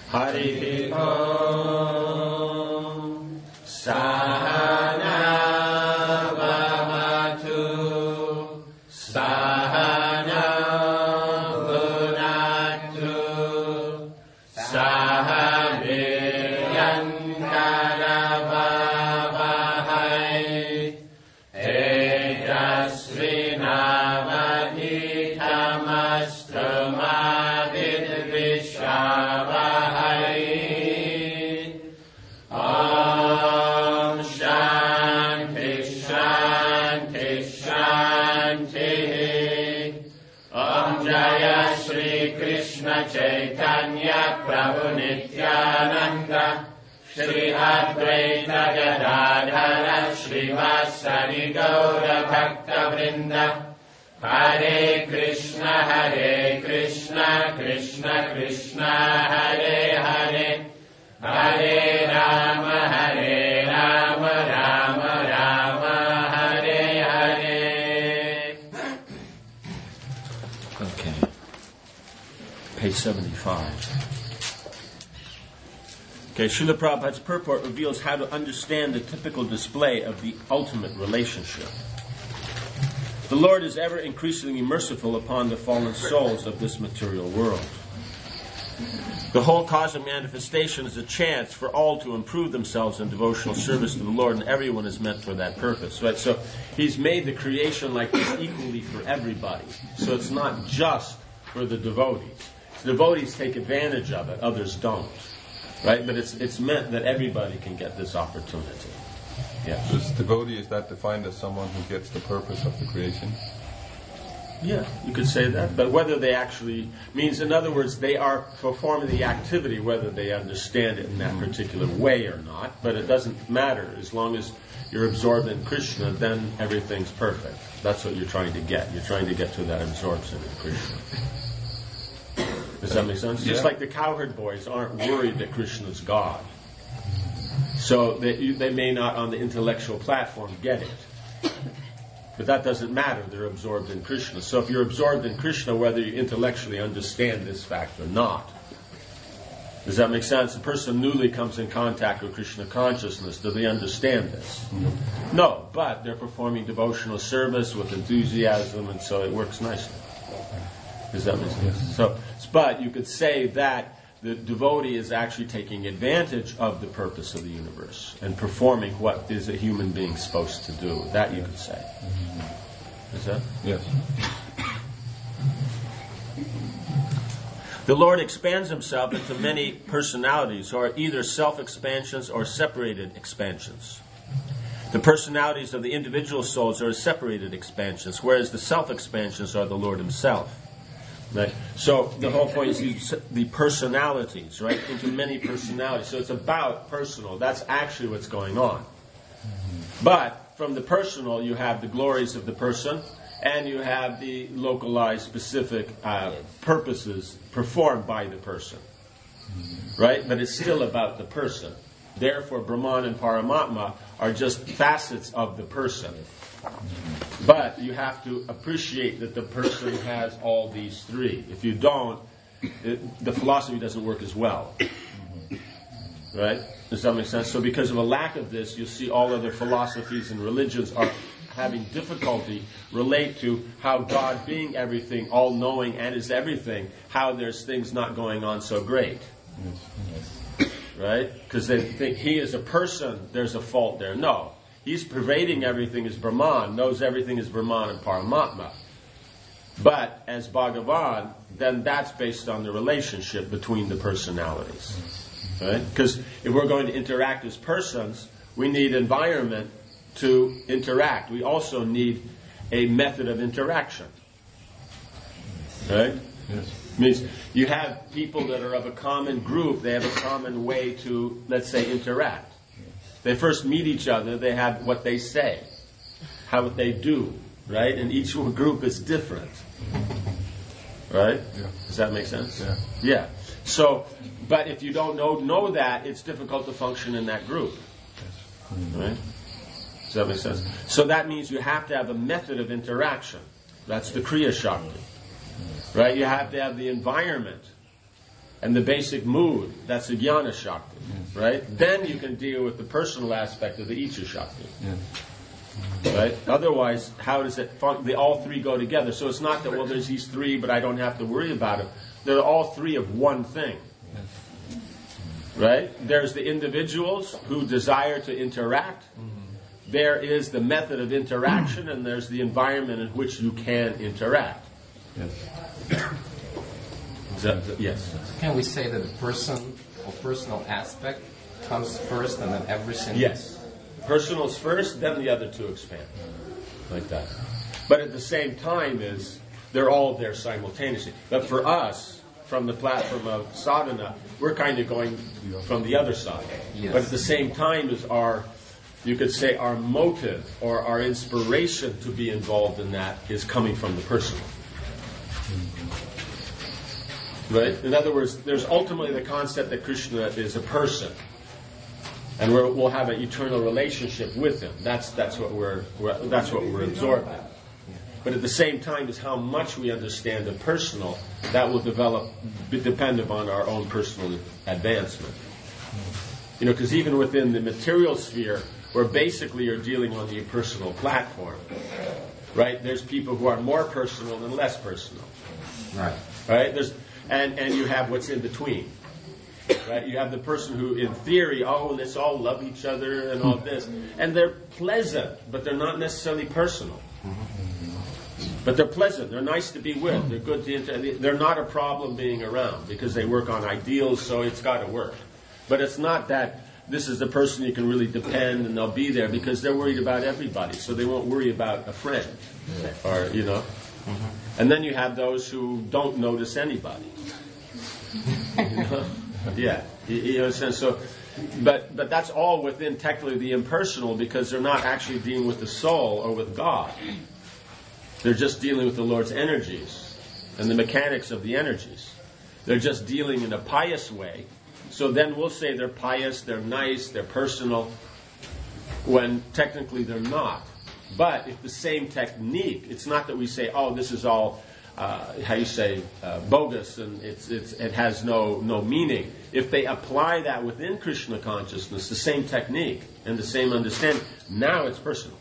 Hari Om Sahana Vavatu Sahana Bhunatu Sahaviryankara Vavahai Chaitanya Prabhu Nityananda Shri Advaita Gadadhara Srivasadi Gaura Bhakta Vrinda Hare Krishna Krishna Krishna Hare Hare Hare Rama Rama Rama Hare Hare. Okay. Page 75. Okay, Srila Prabhupada's purport reveals how to understand the typical display of the ultimate relationship. The Lord is ever increasingly merciful upon the fallen souls of this material world. The whole cosmic manifestation is a chance for all to improve themselves in devotional service to the Lord, and everyone is meant for that purpose. Right? So He's made the creation like this equally for everybody. So it's not just for the devotees. The devotees take advantage of it, others don't. Right? But it's meant that everybody can get this opportunity. Yeah. This devotee, is that defined as someone who gets the purpose of the creation? Yeah, you could say that. But whether they actually means, in other words, they are performing the activity, whether they understand it in that particular way or not. But it doesn't matter. As long as you're absorbed in Krishna, then everything's perfect. That's what you're trying to get. You're trying to get to that absorption in Krishna. Does that make sense? Yeah. Just like the cowherd boys aren't worried that Krishna's God. So they may not on the intellectual platform get it. But that doesn't matter. They're absorbed in Krishna. So if you're absorbed in Krishna, whether you intellectually understand this fact or not. Does that make sense? A person newly comes in contact with Krishna consciousness. Do they understand this? Mm-hmm. No, but they're performing devotional service with enthusiasm, and so it works nicely. Does that make sense? So, but you could say that the devotee is actually taking advantage of the purpose of the universe and performing what is a human being supposed to do. That you could say. Is that? Yes. The Lord expands Himself into many personalities, or either self-expansions or separated expansions. The personalities of the individual souls are separated expansions, whereas the self-expansions are the Lord Himself. Right? So the whole point is the personalities, right? Into many personalities. So it's about personal. That's actually what's going on. But from the personal, you have the glories of the person, and you have the localized, specific purposes performed by the person. Right? But it's still about the person. Therefore, Brahman and Paramatma are just facets of the person. But you have to appreciate that the person has all these three. If you don't, the philosophy doesn't work as well. Right? Does that make sense? So because of a lack of this, you'll see all other philosophies and religions are having difficulty relate to how God being everything, all-knowing and is everything, how there's things not going on so great. Right? Because they think He is a person, there's a fault there. No. He's pervading everything as Brahman, knows everything as Brahman and Paramatma. But as Bhagavan, then that's based on the relationship between the personalities. Right? Because if we're going to interact as persons, we need environment to interact. We also need a method of interaction. Right? Yes. Means you have people that are of a common group, they have a common way to, let's say, interact. They first meet each other, they have what they say, how they do, right? And each group is different. Right? Yeah. Does that make sense? Yeah. Yeah. So, but if you don't know that, it's difficult to function in that group. Right? Does that make sense? So that means you have to have a method of interaction. That's the Kriya Shakti. Right? You have to have the environment and the basic mood, that's the Jnana Shakti, right? Then you can deal with the personal aspect of the Icha Shakti. Right? Otherwise, how does it they all three go together? So it's not that, well, there's these three, but I don't have to worry about them. They're all three of one thing. Right? There's the individuals who desire to interact. There is the method of interaction, and there's the environment in which you can interact. Yes. Can we say that the person or personal aspect comes first and then everything? Yes. Personal's first, then the other two expand. Like that. But at the same time they're all there simultaneously. But for us, from the platform of sadhana, we're kind of going from the other side. Yes. But at the same time is you could say our motive or our inspiration to be involved in that is coming from the personal. Right? In other words, there's ultimately the concept that Krishna is a person. And we'll have an eternal relationship with him. That's what we're absorbing. But at the same time, is how much we understand the personal that will depend upon our own personal advancement. Because even within the material sphere, where basically you're dealing on the impersonal platform, right? There's people who are more personal and less personal, right? And you have what's in between. Right? You have the person who, in theory, let's all love each other and all this. And they're pleasant, but they're not necessarily personal. But they're pleasant. They're nice to be with. They're good to they're not a problem being around because they work on ideals, so it's got to work. But it's not that this is the person you can really depend and they'll be there because they're worried about everybody, so they won't worry about a friend. Or, And then you have those who don't notice anybody. Yeah, so, but that's all within technically the impersonal because they're not actually dealing with the soul or with God. They're just dealing with the Lord's energies and the mechanics of the energies. They're just dealing in a pious way. So then we'll say they're pious, they're nice, they're personal, when technically they're not. But if the same technique, it's not that we say, this is all bogus, and it has no meaning. If they apply that within Krishna consciousness, the same technique and the same understanding, now it's personal.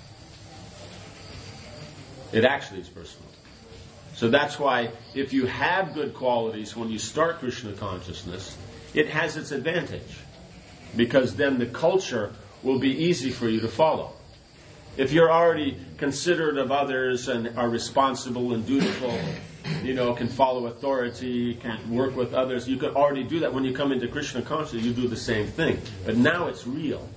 It actually is personal. So that's why if you have good qualities when you start Krishna consciousness, it has its advantage. Because then the culture will be easy for you to follow. If you're already considerate of others and are responsible and dutiful, can follow authority, can work with others, you could already do that. When you come into Krishna consciousness, you do the same thing. But now it's real.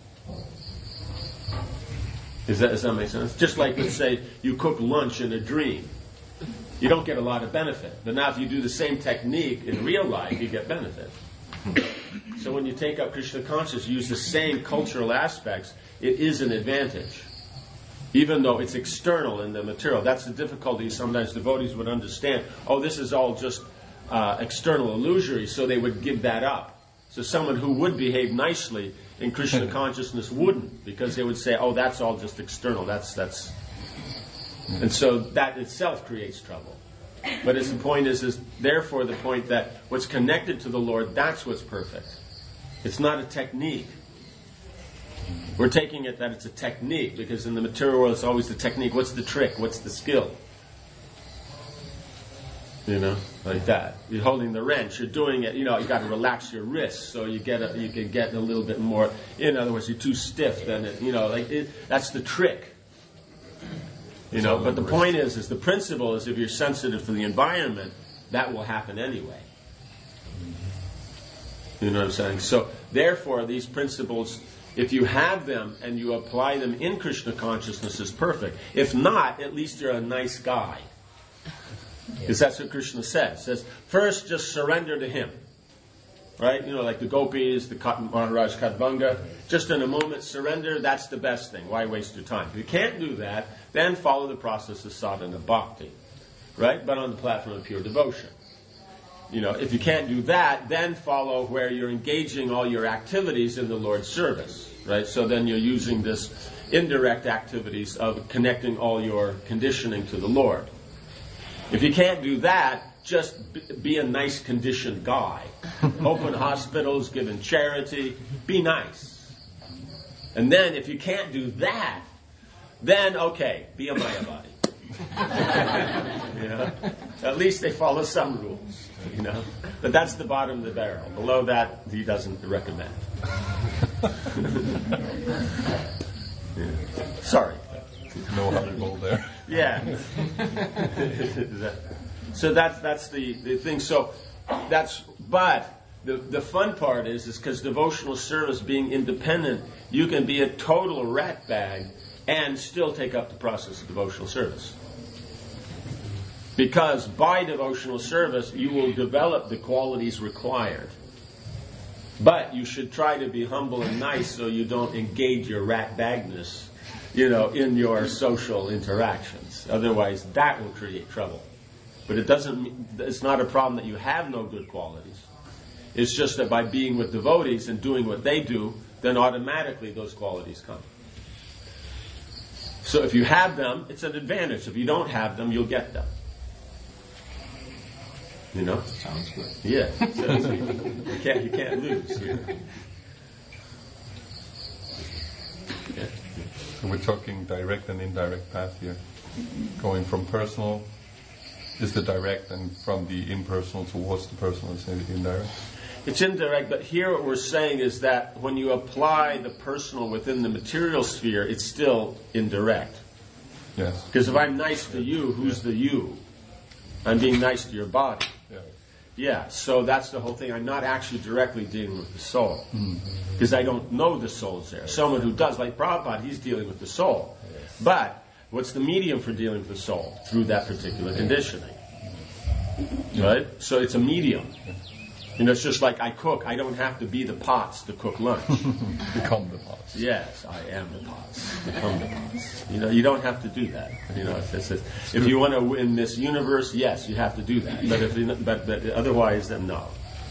Does that make sense? Just like, let's say, you cook lunch in a dream. You don't get a lot of benefit. But now if you do the same technique in real life, you get benefit. So when you take up Krishna consciousness, use the same cultural aspects, it is an advantage. Even though it's external in the material. That's the difficulty sometimes devotees would understand. This is all just external illusory, so they would give that up. So someone who would behave nicely in Krishna consciousness wouldn't, because they would say, that's all just external. That's. And so that itself creates trouble. But the point is therefore the point that what's connected to the Lord, that's what's perfect. It's not a technique. We're taking it that it's a technique, because in the material world it's always the technique. What's the trick? What's the skill? Like that. You're holding the wrench. You're doing it. You've got to relax your wrists so you can get a little bit more. In other words, you're too stiff. Then that's the trick. But the point is the principle is if you're sensitive to the environment, that will happen anyway. You know what I'm saying? So therefore, these principles, if you have them and you apply them in Krishna consciousness, is perfect. If not, at least you're a nice guy. Because that's what Krishna says. He says, first just surrender to him. Right? Like the gopis, the Maharaj Kadvanga. Just in a moment, surrender, that's the best thing. Why waste your time? If you can't do that, then follow the process of sadhana bhakti. Right? But on the platform of pure devotion. If you can't do that, then follow where you're engaging all your activities in the Lord's service. Right? So then you're using this indirect activities of connecting all your conditioning to the Lord. If you can't do that, just be a nice conditioned guy. Open hospitals, giving charity. Be nice. And then if you can't do that, then okay, be a Mayavadi. You know? At least they follow some rules. You know? But that's the bottom of the barrel. Below that, he doesn't recommend. Yeah. Sorry. No hard goal there. Yeah. So that's the thing. So but the fun part is because devotional service being independent, you can be a total rat bag and still take up the process of devotional service. Because by devotional service, you will develop the qualities required. But you should try to be humble and nice so you don't engage your rat bagness, in your social interactions. Otherwise, that will create trouble. But it's not a problem that you have no good qualities. It's just that by being with devotees and doing what they do, then automatically those qualities come. So if you have them, it's an advantage. If you don't have them, you'll get them. Sounds good. Yeah. So you can't lose. Yeah. So we're talking direct and indirect path here. Going from personal is the direct, and from the impersonal towards the personal is the indirect. It's indirect, but here what we're saying is that when you apply the personal within the material sphere, it's still indirect. Yes. Because if I'm nice to you, who's the you? I'm being nice to your body. Yeah, so that's the whole thing. I'm not actually directly dealing with the soul. Because I don't know the soul's there. Someone who does, like Prabhupada, he's dealing with the soul. But what's the medium for dealing with the soul? Through that particular conditioning. Right? So it's a medium. It's just like I cook. I don't have to be the pots to cook lunch. Become the pots. Yes, I am the pots. Become the pots. You don't have to do that. If you want to win this universe, yes, you have to do that. But otherwise, then no.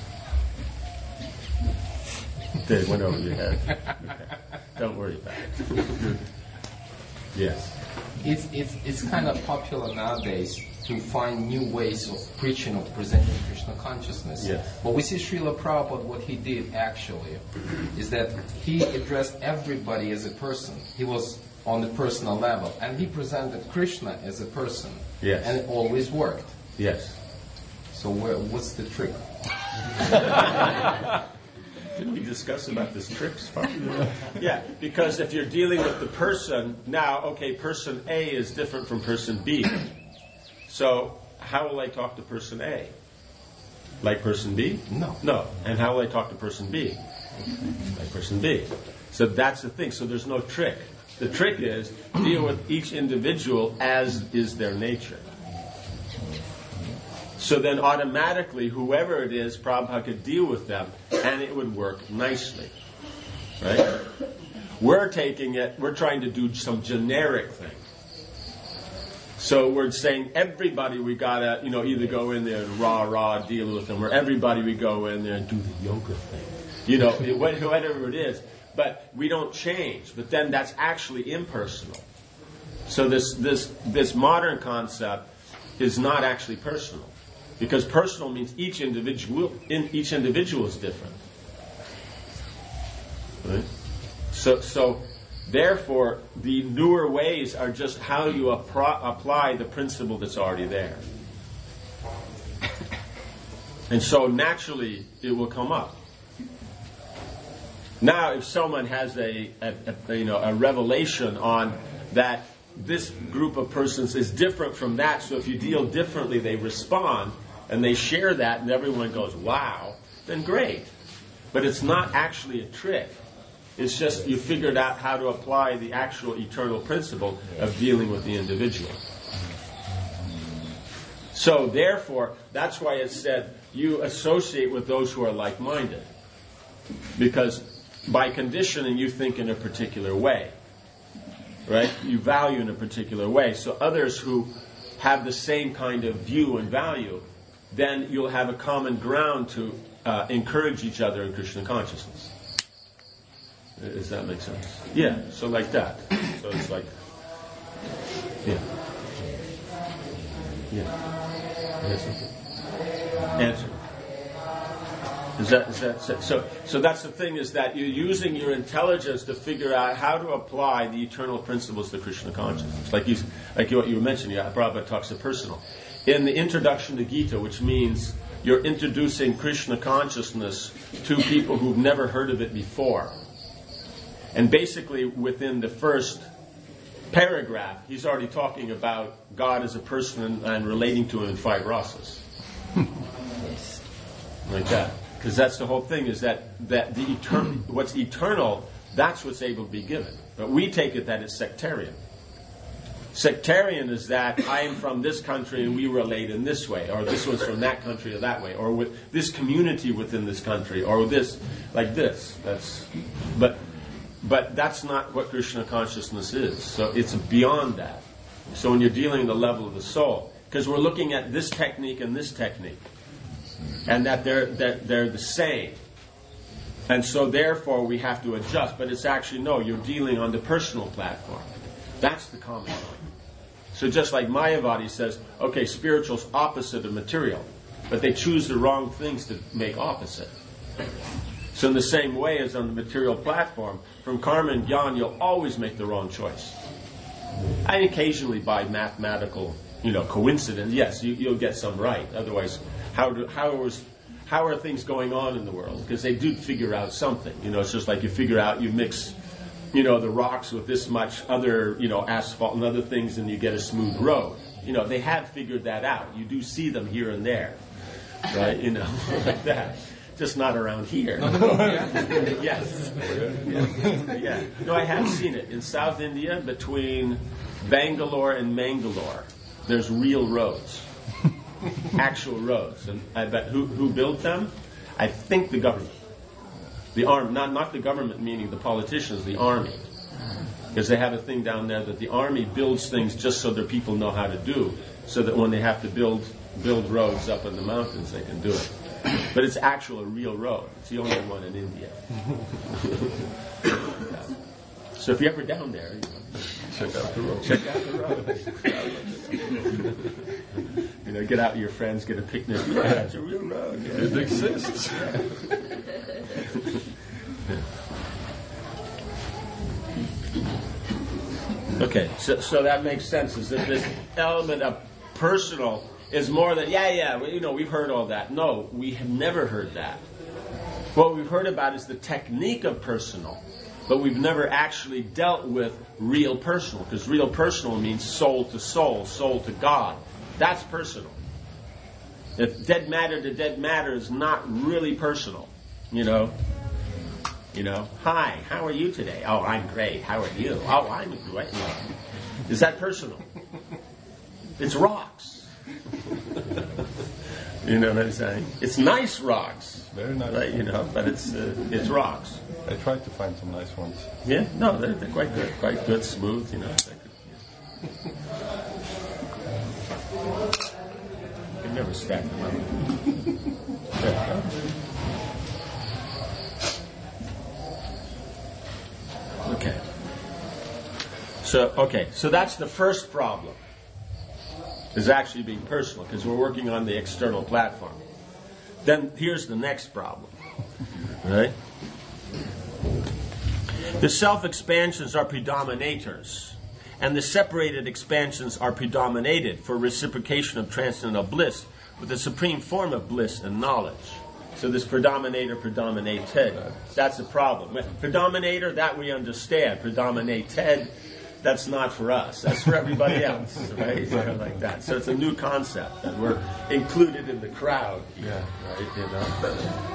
They went over your head. Okay. Don't worry about it. Yes. It's kind of popular nowadays to find new ways of preaching, of presenting Krishna consciousness. Yes. But we see Srila Prabhupada, what he did actually is that he addressed everybody as a person. He was on the personal level, and he presented Krishna as a person. Yes. And it always worked. Yes. So what's the trick? Did we discuss about this tricks part? Yeah, because if you're dealing with the person, now, okay, person A is different from person B. So, how will I talk to person A? Like person B? No. No. And how will I talk to person B? Like person B. So that's the thing. So there's no trick. The trick is deal with each individual as is their nature. So then automatically, whoever it is, Prabhupada could deal with them, and it would work nicely. Right? We're trying to do some generic thing. So we're saying everybody we gotta, either go in there and rah deal with them, or everybody we go in there and do the yoga thing. Whatever it is. But we don't change. But then that's actually impersonal. So this modern concept is not actually personal. Because personal means each individual is different. Right? So therefore, the newer ways are just how you apply the principle that's already there. And so naturally, it will come up. Now, if someone has a revelation on that this group of persons is different from that, so if you deal differently, they respond, and they share that, and everyone goes, wow, then great. But it's not actually a trick. It's just you figured out how to apply the actual eternal principle of dealing with the individual. So therefore, that's why it said you associate with those who are like-minded. Because by conditioning, you think in a particular way. Right? You value in a particular way. So others who have the same kind of view and value, then you'll have a common ground to encourage each other in Krishna consciousness. Does that make sense? Yeah, so like that. So it's like, yeah. Yes. Answer. Is that so that's the thing, is that you're using your intelligence to figure out how to apply the eternal principles of Krishna consciousness. Like what you were mentioning, Prabhupada talks of personal. In the introduction to Gita, which means you're introducing Krishna consciousness to people who've never heard of it before. And basically within the first paragraph, he's already talking about God as a person and relating to him in 5 rasas. Like that. Because that's the whole thing, is that the what's eternal, that's what's able to be given. But we take it that it's sectarian. Sectarian is that I am from this country and we relate in this way, or this one's from that country or that way, or with this community within this country, or this, like this. But that's not what Krishna consciousness is. So it's beyond that. So when you're dealing at the level of the soul, because we're looking at this technique and this technique, and that they're the same. And so therefore we have to adjust. But it's actually, no, you're dealing on the personal platform. That's the common point. So just like Mayavadi says, okay, spiritual's opposite of material, but they choose the wrong things to make opposite. So in the same way as on the material platform, from karma and jnana, you'll always make the wrong choice. And occasionally by mathematical, coincidence, yes, you'll get some right. Otherwise, how are things going on in the world? Because they do figure out something. It's just like you figure out, you mix, the rocks with this much other, asphalt and other things, and you get a smooth road. They have figured that out. You do see them here and there, right? Like that. Just not around here. Yes. Yeah. No, I have seen it. In South India, between Bangalore and Mangalore, there's real roads. Actual roads. And I bet who built them? I think the government. The army, not the government meaning the politicians, the army. Because they have a thing down there that the army builds things just so their people know how to do, so that when they have to build roads up in the mountains, they can do it. But it's actually a real road. It's the only one in India. So if you're ever down there, check out the road. Check out the road. Get out with your friends, get a picnic. Yeah, it's a real road. Yeah. It exists. Okay, so that makes sense. Is that this element of personal is more than, we've heard all that. No, we have never heard that. What we've heard about is the technique of personal, but we've never actually dealt with real personal, because real personal means soul to soul, soul to God. That's personal. If dead matter to dead matter is not really personal, hi, how are you today? Oh, I'm great. How are you? Oh, I'm great. Is that personal? It's rocks. You know what I'm saying? It's nice rocks. Very nice. Right, but it's rocks. I tried to find some nice ones. Yeah, no, they're quite good, smooth, You can never stack them up. Yeah. Okay. So that's the first problem. Is actually being personal, because we're working on the external platform. Then here's the next problem. Right? The self-expansions are predominators, and the separated expansions are predominated for reciprocation of transcendental bliss with the supreme form of bliss and knowledge. So this predominated, that's a problem. Predominator, that we understand. Predominated, that's not for us. That's for everybody else, right? Like that. So it's a new concept, and we're included in the crowd. Yeah. Right?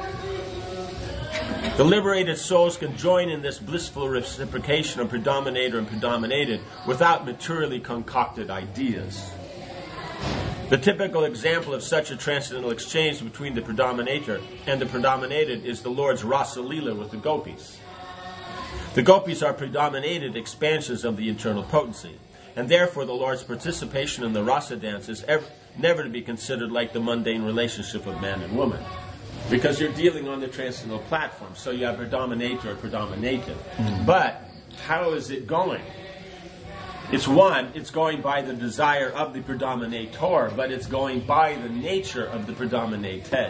The liberated souls can join in this blissful reciprocation of predominator and predominated without materially concocted ideas. The typical example of such a transcendental exchange between the predominator and the predominated is the Lord's Rasa Leela with the gopis. The gopis are predominated expansions of the internal potency, and therefore the Lord's participation in the rasa dance is never to be considered like the mundane relationship of man and woman, because you're dealing on the transcendental platform, so you have predominator or predominated. But how is it going? It's going by the desire of the predominator, but it's going by the nature of the predominated.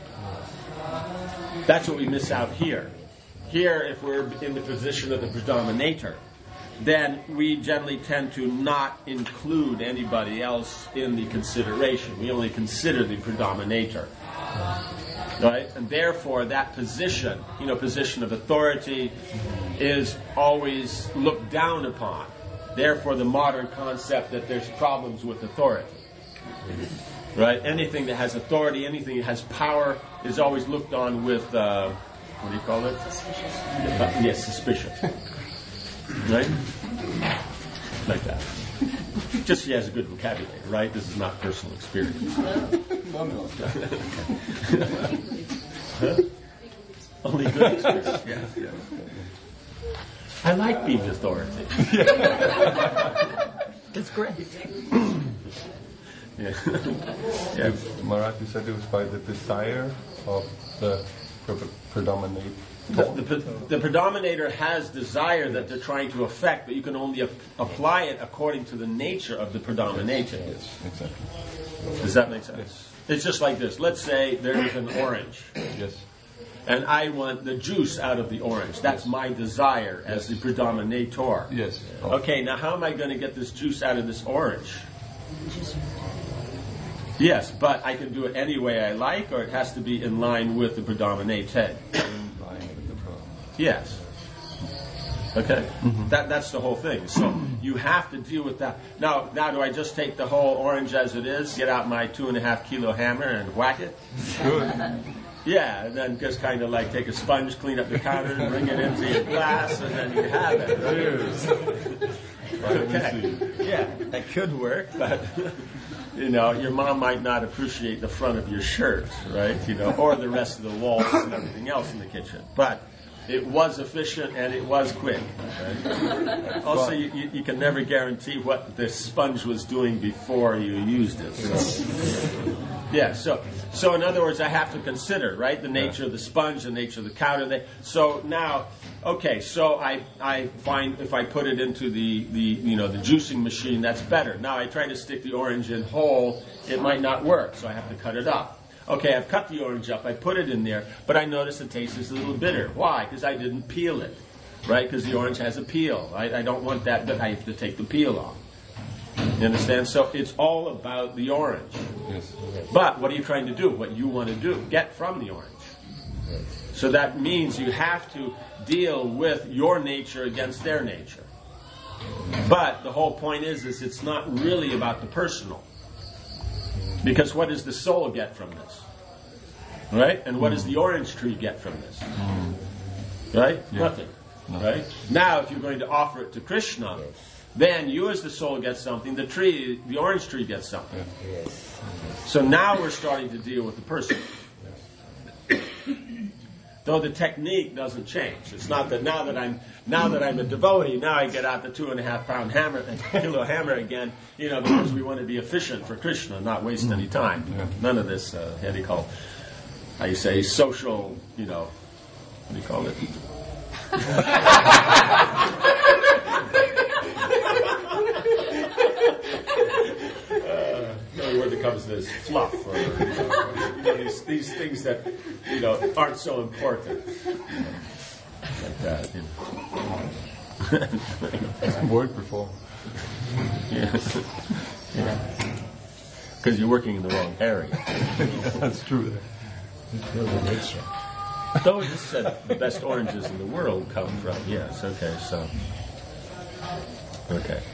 That's what we miss out here. Here, if we're in the position of the predominator, then we generally tend to not include anybody else in the consideration. We only consider the predominator. Right? And therefore, that position, position of authority, is always looked down upon. Therefore, the modern concept that there's problems with authority. Right? Anything that has authority, anything that has power, is always looked on with, what do you call it? Suspicious. Yes, suspicion. Right? Like that. Just he has a good vocabulary, right? This is not personal experience. No. Huh? Only good experience. Yeah. I like being authority. It's great. Yeah. Maharaj, you said it was by the desire of the predominate. The predominator has desire that they're trying to affect, but you can only apply it according to the nature of the predominator. Yes, exactly. Does that make sense? Yes. It's just like this. Let's say there's an orange. Yes. And I want the juice out of the orange. That's my desire as the predominator. Yes. Okay, now how am I going to get this juice out of this orange? Yes, but I can do it any way I like, or it has to be in line with the predominated. Yes. Okay? Mm-hmm. That's the whole thing. So you have to deal with that. Now do I just take the whole orange as it is, get out my 2.5 kilo hammer and whack it? Good. Yeah, and then just kind of like take a sponge, clean up the counter, and bring it into your glass, and then you have it. Right? Okay. Yeah, that could work, but your mom might not appreciate the front of your shirt, right? Or the rest of the walls and everything else in the kitchen. But it was efficient and it was quick. Right? Also, you can never guarantee what the sponge was doing before you used it. So. Yeah, so in other words, I have to consider, right, the nature of the sponge, the nature of the counter. So now, okay, so I find if I put it into the juicing machine, that's better. Now I try to stick the orange in whole, it might not work, so I have to cut it up. Okay, I've cut the orange up, I put it in there, but I notice the taste is a little bitter. Why? Because I didn't peel it, right? Because the orange has a peel. I don't want that, but I have to take the peel off. You understand? So it's all about the orange. Yes. But what are you trying to do? What you want to do? Get from the orange. So that means you have to deal with your nature against their nature. But the whole point is it's not really about the personal. Because what does the soul get from this? Right? And what does the orange tree get from this? Right? Yeah. Nothing. No. Right? Now, if you're going to offer it to Krishna, then you as the soul get something, the orange tree gets something. Yes. So now we're starting to deal with the person. Though the technique doesn't change. It's not that now that I'm a devotee, now I get out the 2.5 kilo hammer again, because we want to be efficient for Krishna, not waste any time. None of this, how you say, social, what do you call it? Where it comes this fluff or these things that aren't so important, like that. It's worked before. Yes. Because you're working in the wrong area. That's true. Though it just said the best oranges in the world come from. Yes. Okay. So. Okay.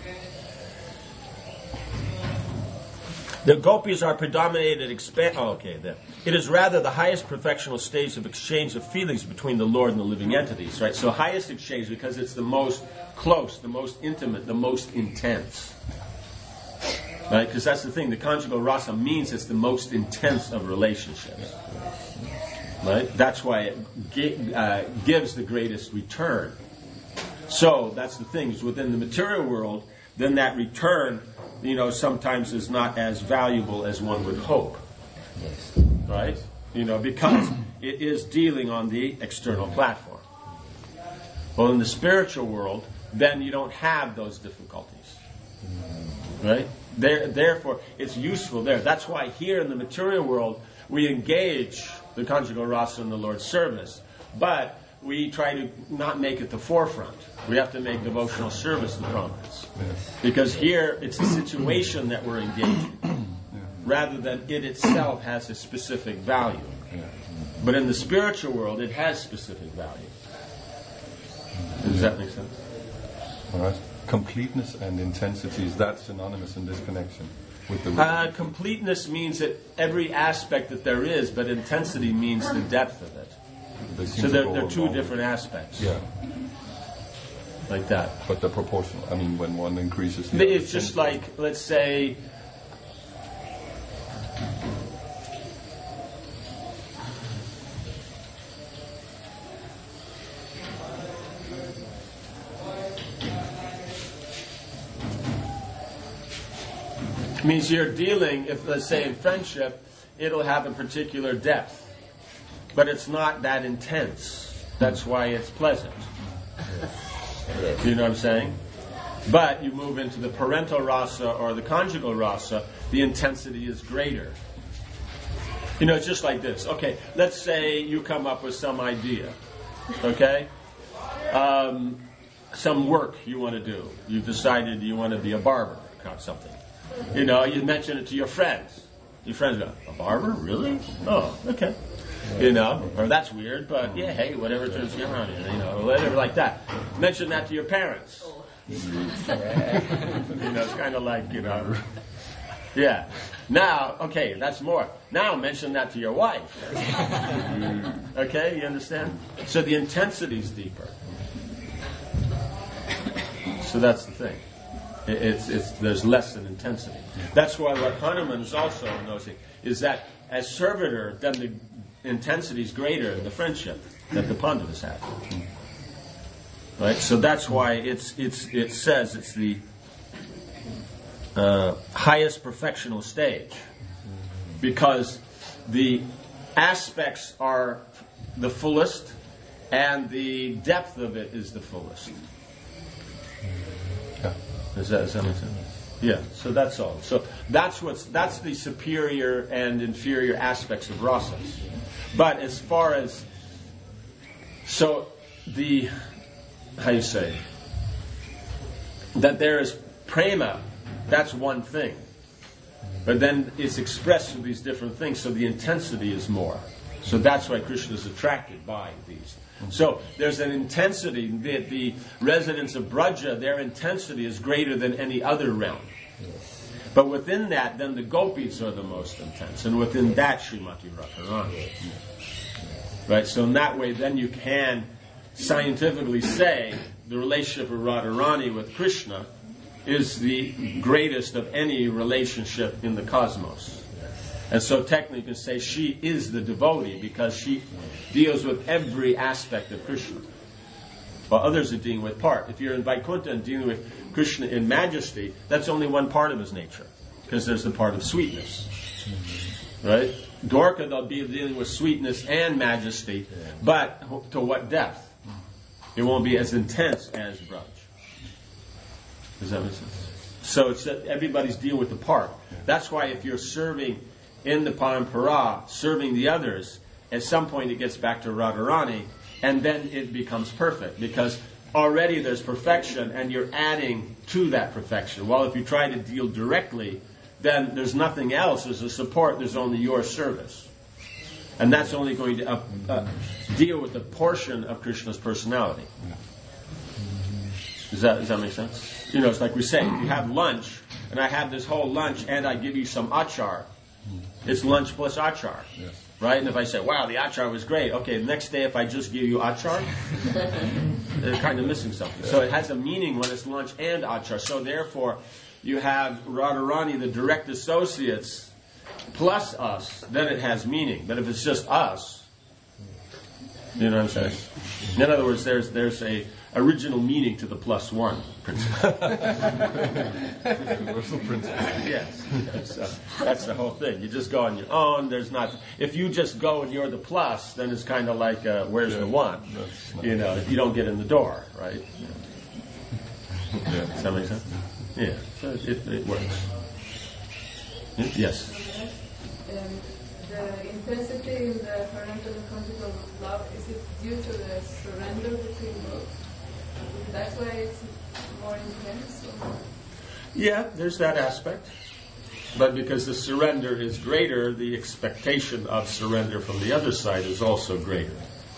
The gopis are predominated It is rather the highest perfectional stage of exchange of feelings between the Lord and the living entities, right? So highest exchange because it's the most close, the most intimate, the most intense. Right? Because that's the thing, the conjugal rasa means it's the most intense of relationships. Right? That's why it gives the greatest return. So that's the thing, is within the material world, then that return sometimes is not as valuable as one would hope. Yes. Right? Because it is dealing on the external platform. Well, in the spiritual world, then you don't have those difficulties. Right? Therefore, it's useful there. That's why here in the material world, we engage the conjugal rasa in the Lord's service. But we try to not make it the forefront. We have to make devotional service the prominence. Yes. Because here, it's the situation that we're engaging, rather than it itself has a specific value. But in the spiritual world, it has specific value. Does that make sense? All right. Completeness and intensity, is that synonymous in this connection with the Completeness means that every aspect that there is, but intensity means the depth of it. they seem So to they're go two along? different aspects, Yeah, like that. but they're proportional. I mean, when one increases, the other It's just tends like, let's say, means you're dealing, if let's say in friendship, it'll have a particular depth, but it's not that intense. That's why it's pleasant. You know what I'm saying? But you move into the parental rasa or the conjugal rasa, the intensity is greater. You know, it's just like this. Okay, let's say you come up with some idea. Okay? Some work you want to do. You've decided you want to be a barber or something. You know, you mention it to your friends. Your friends go, a barber? Really? Oh, okay. You know, or that's weird, but yeah, hey, whatever turns you on, you know, whatever like that. Mention that to your parents. You know, it's kind of like, you know, yeah. Now, okay, that's more. Now mention that to your wife. Okay, you understand? So the intensity's deeper. So that's the thing. There's less than intensity. That's why what Hanuman is also noticing is that as servitor, then the intensity is greater in the friendship that the Pandavas have. Right? So that's why it says it's the highest perfectional stage, because the aspects are the fullest and the depth of it is the fullest. Yeah. Does that make sense? Yeah, so that's all. So that's the superior and inferior aspects of rasas. But as far as, so the, how you say, that there is prema, that's one thing. But then it's expressed through these different things, so the intensity is more. So that's why Krishna is attracted by these. So there's an intensity, the residents of Braja, their intensity is greater than any other realm. But within that, then the gopis are the most intense. And within that, Srimati Radharani. Right? So in that way, then you can scientifically say the relationship of Radharani with Krishna is the greatest of any relationship in the cosmos. And so technically you can say she is the devotee because she deals with every aspect of Krishna. While others are dealing with part. If you're in Vaikuntha and dealing with Krishna in majesty, that's only one part of his nature. Because there's the part of sweetness. Right? Dwarka, they'll be dealing with sweetness and majesty, but to what depth? It won't be as intense as Braj. Does that make sense? So it's that everybody's dealing with the part. That's why if you're serving in the parampara, serving the others, at some point it gets back to Radharani, and then it becomes perfect, because already there's perfection, and you're adding to that perfection. While if you try to deal directly, then there's nothing else as a support, there's only your service. And that's only going to deal with the portion of Krishna's personality. Does that make sense? You know, it's like we say, if you have lunch, and I have this whole lunch, and I give you some achar, it's lunch plus achar. Yes. Right? And if I say, wow, the achar was great. Okay, the next day if I just give you achar, they're kind of missing something. So it has a meaning when it's lunch and achar. So therefore, you have Radharani, the direct associates, plus us, then it has meaning. But if it's just us, you know what I'm saying? In other words, there's a original meaning to the plus one principle. Universal principle. Yes. So that's the whole thing. You just go on your own. There's not. If you just go and you're the plus, then it's kind of like where's the one? You know, if you don't get in the door, right? Yeah. Does that make sense? Yeah, so it works. Yes? The intensity in the parental and conjugal love, is it due to the surrender between both? That's why it's more intense? Or? Yeah, there's that aspect. But because the surrender is greater, the expectation of surrender from the other side is also greater.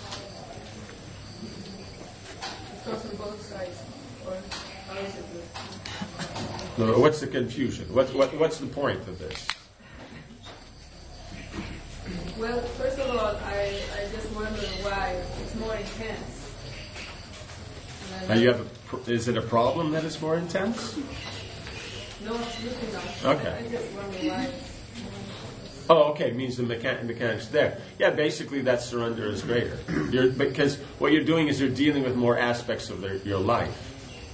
It goes on both sides, or how is it? No, what's the confusion? What's the point of this? Well, first of all, I just wonder why it's more intense. Now is it a problem that it's more intense? No, absolutely not. Okay. I just wonder why it's more intense. Oh, okay. Means the mechanics there. Yeah, basically that surrender is greater. Because what you're doing is you're dealing with more aspects of your life.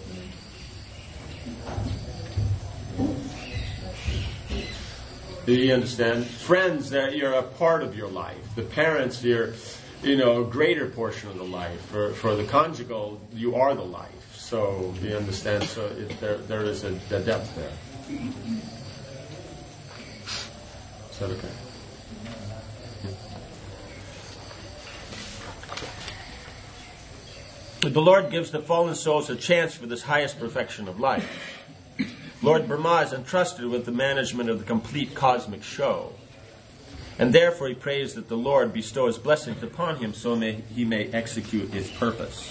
Do you understand? Friends, you're a part of your life. The parents, you're, a greater portion of the life. For the conjugal, you are the life. So, do you understand? So there is a depth there. Is that okay? The Lord gives the fallen souls a chance for this highest perfection of life. Lord Brahma is entrusted with the management of the complete cosmic show. And therefore he prays that the Lord bestow his blessings upon him so he may execute his purpose.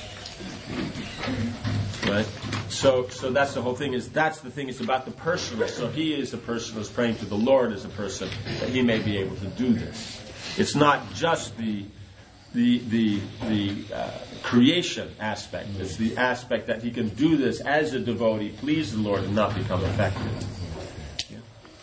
Right? So that's the whole thing. That's the thing is about the personal. So he is a person who's praying to the Lord as a person that he may be able to do this. It's not just the creation aspect. It's the aspect that he can do this as a devotee, please the Lord, and not become affected. Yeah.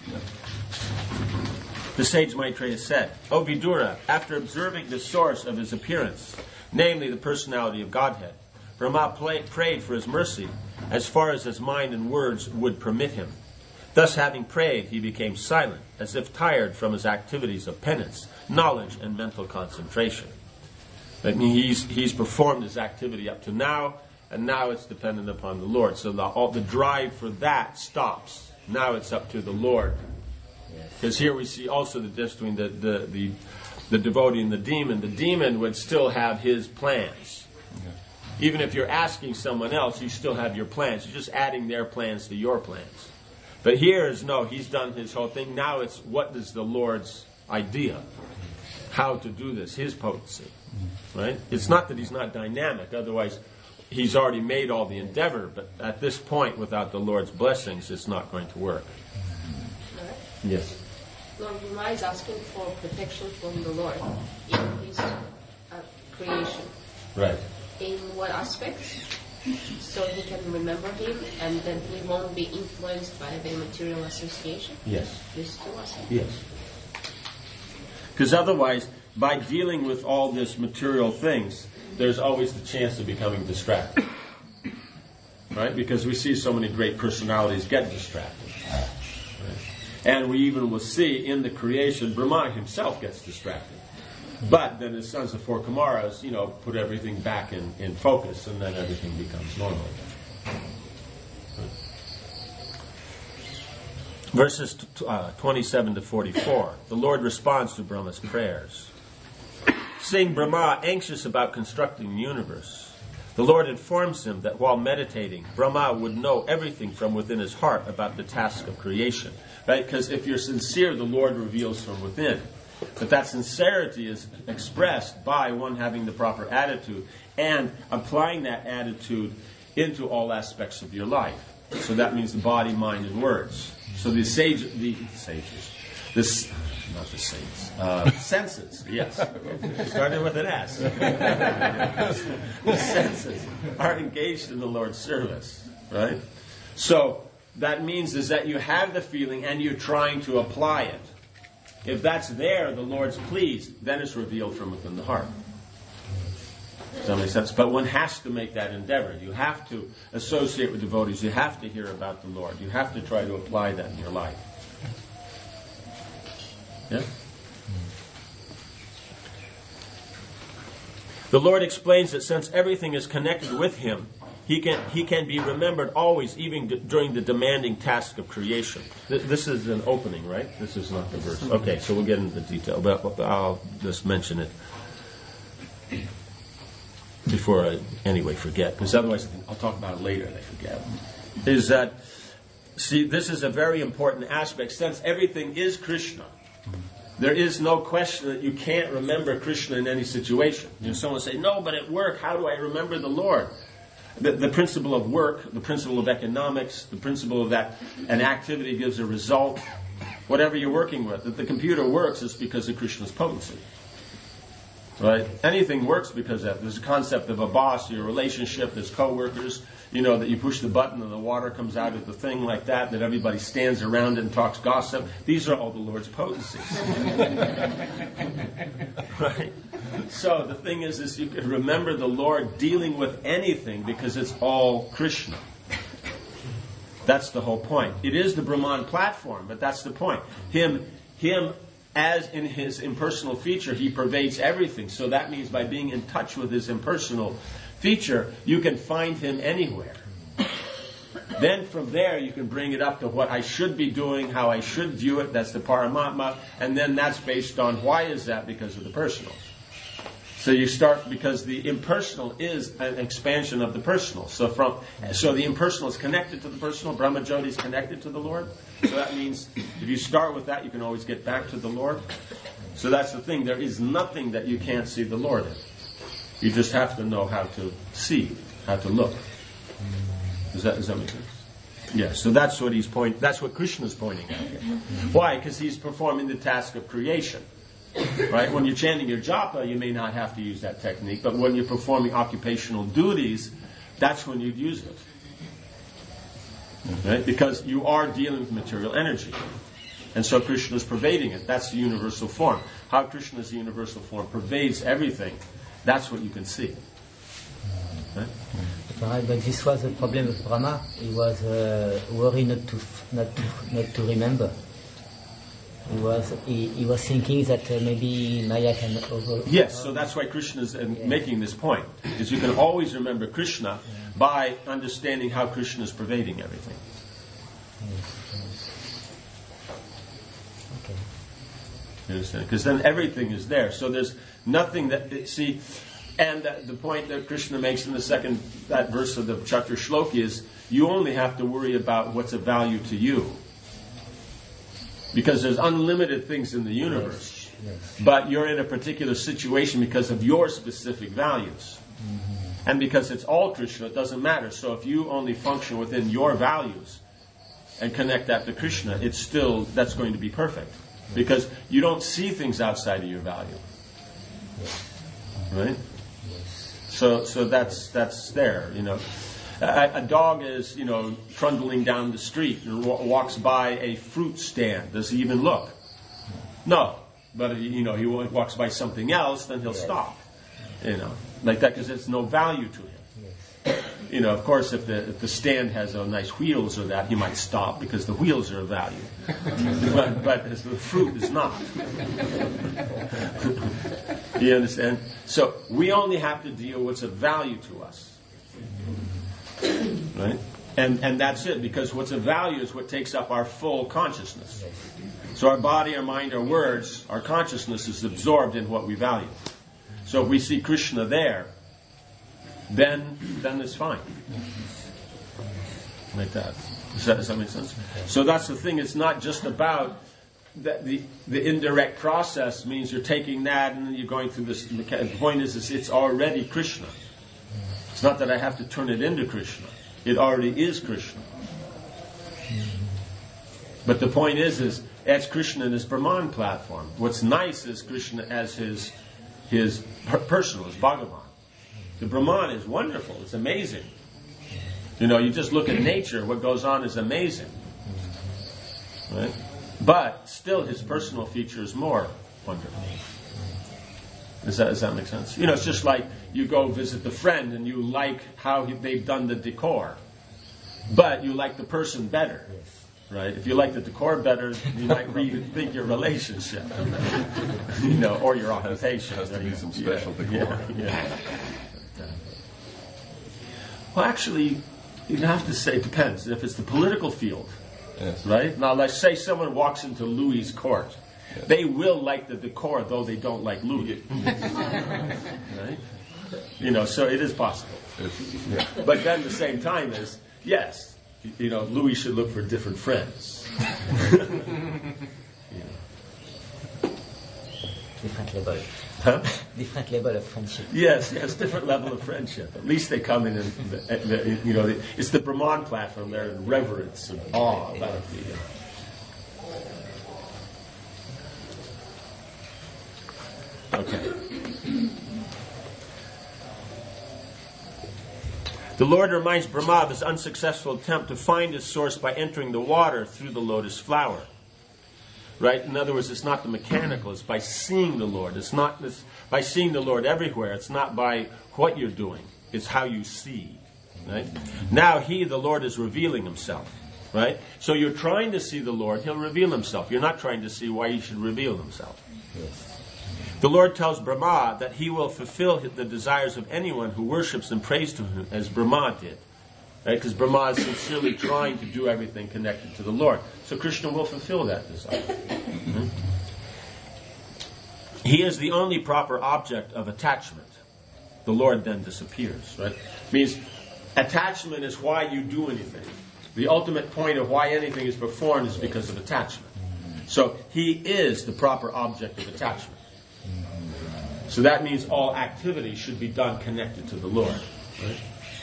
The sage Maitreya said, O Vidura, after observing the source of his appearance, namely the personality of Godhead, Brahma prayed for his mercy as far as his mind and words would permit him. Thus having prayed, he became silent, as if tired from his activities of penance, knowledge, and mental concentration. I mean, he's performed his activity up to now, and now it's dependent upon the Lord. So the drive for that stops. Now it's up to the Lord. Because here we see also the difference between the devotee and the demon. The demon would still have his plans. Even if you're asking someone else, you still have your plans. You're just adding their plans to your plans. But here is, no, he's done his whole thing. Now it's what is the Lord's idea? How to do this, his potency. Right? It's not that he's not dynamic, otherwise he's already made all the endeavor, but at this point, without the Lord's blessings, it's not going to work. Right. Yes. Lord Brahma is asking for protection from the Lord in his creation. Right. In what aspects? So he can remember him and then he won't be influenced by the material association? Yes. These two aspects? Yes. Because otherwise, by dealing with all this material things, there's always the chance of becoming distracted. Right? Because we see so many great personalities get distracted. Right? And we even will see in the creation, Brahma himself gets distracted. But then his sons, the four Kumaras, put everything back in focus, and then everything becomes normal again. Verses 27 to 44. The Lord responds to Brahma's prayers. Seeing Brahma anxious about constructing the universe, the Lord informs him that while meditating, Brahma would know everything from within his heart about the task of creation. Right? Because if you're sincere, the Lord reveals from within. But that sincerity is expressed by one having the proper attitude and applying that attitude into all aspects of your life. So that means the body, mind, and words. So the sages, senses, yes. Started with an S. The senses are engaged in the Lord's service, right? So that means is that you have the feeling and you're trying to apply it. If that's there, the Lord's pleased, then it's revealed from within the heart. Does that make sense? But one has to make that endeavor. You have to associate with devotees. You have to hear about the Lord. You have to try to apply that in your life. Yeah? The Lord explains that since everything is connected with Him, He can be remembered always, even during the demanding task of creation. This is an opening, right? This is not the verse. Okay, so we'll get into the detail, but I'll just mention it before I, anyway, forget, because otherwise I'll talk about it later and I forget. Is that, see, this is a very important aspect. Since everything is Krishna, there is no question that you can't remember Krishna in any situation. You know, someone will say, no, but at work, how do I remember the Lord? The principle of work, the principle of economics, the principle of that an activity gives a result, whatever you're working with. If the computer works, it's because of Krishna's potency. Right? Anything works because of that. There's a concept of a boss, your relationship, there's co-workers, you know, that you push the button and the water comes out of the thing like that everybody stands around and talks gossip. These are all the Lord's potencies. Right? So the thing is you can remember the Lord dealing with anything because it's all Krishna. That's the whole point. It is the Brahman platform, but that's the point. Him as in his impersonal feature, he pervades everything. So that means by being in touch with his impersonal feature, you can find him anywhere. Then from there, you can bring it up to what I should be doing, how I should view it. That's the Paramatma. And then that's based on why is that? Because of the personal. So you start, because the impersonal is an expansion of the personal. So the impersonal is connected to the personal. Brahmajyoti is connected to the Lord. So that means if you start with that, you can always get back to the Lord. So that's the thing. There is nothing that you can't see the Lord in. You just have to know how to see, how to look. Does that make sense? Yes. So that's what that's what Krishna's pointing out here. Why? Because he's performing the task of creation. Right? When you're chanting your japa, you may not have to use that technique, but when you're performing occupational duties, that's when you'd use it. Right? Because you are dealing with material energy. And so Krishna is pervading it. That's the universal form. How Krishna's universal form pervades everything, that's what you can see. Right? But this was the problem with Brahma. He was worried not to remember. He was thinking that maybe Maya can Yes, so that's why Krishna is making this point. Is you can always remember Krishna by understanding how Krishna is pervading everything. Okay. You understand? Because then everything is there. So there's nothing that, see, and the point that Krishna makes in that verse of the Chatra Shloki is, you only have to worry about what's of value to you. Because there's unlimited things in the universe. Yes. But you're in a particular situation because of your specific values. Mm-hmm. And because it's all Krishna, it doesn't matter. So if you only function within your values and connect that to Krishna, that's going to be perfect. Yes. Because you don't see things outside of your value. Yes. Right? Yes. So that's there, you know. A dog is, trundling down the street and walks by a fruit stand. Does he even look? No. But, he walks by something else, then he'll stop. Like that, because there's no value to him. Of course, if the stand has nice wheels or that, he might stop because the wheels are of value. but the fruit is not. You understand? So we only have to deal with what's of value to us. Right? And that's it, because what's of value is what takes up our full consciousness. So our body, our mind, our words, our consciousness is absorbed in what we value. So if we see Krishna there, then it's fine. Like that. Does that make sense? So that's the thing. It's not just about the indirect process means you're taking that and you're going through this. The point is it's already Krishna. It's not that I have to turn it into Krishna. It already is Krishna. But the point is as Krishna in his Brahman platform. What's nice is Krishna as his personal, as Bhagavan. The Brahman is wonderful. It's amazing. You just look at nature. What goes on is amazing. Right? But still his personal feature is more wonderful. Does that make sense? It's just like you go visit the friend and you like how they've done the decor. But you like the person better. Right? If you like the decor better, you might rethink your relationship. Or your occupation. Has to be some special decor. Yeah. Well, actually, you'd have to say it depends. If it's the political field, Yes. right? Now, let's say someone walks into Louis' court. Yes. They will like the decor, though they don't like Louis. Right? You know, so it is possible. Yeah. But then the same time is, yes, you know, Louis should look for different friends. Different level. Huh? Different level of friendship. Yes, different level of friendship. At least they come in and, you know, it's the Brahman platform there in reverence and awe about the... Okay. The Lord reminds Brahma of his unsuccessful attempt to find his source by entering the water through the lotus flower. Right? In other words, it's not the mechanical, it's by seeing the Lord. It's not this, by seeing the Lord everywhere. It's not by what you're doing. It's how you see. Right? Now the Lord, is revealing himself. Right? So you're trying to see the Lord, he'll reveal himself. You're not trying to see why he should reveal himself. Yes. The Lord tells Brahma that he will fulfill the desires of anyone who worships and prays to him as Brahma did. Right? Because Brahma is sincerely trying to do everything connected to the Lord. So Krishna will fulfill that desire. Mm-hmm. He is the only proper object of attachment. The Lord then disappears. Right? Means attachment is why you do anything. The ultimate point of why anything is performed is because of attachment. So he is the proper object of attachment. So that means all activity should be done connected to the Lord. Right?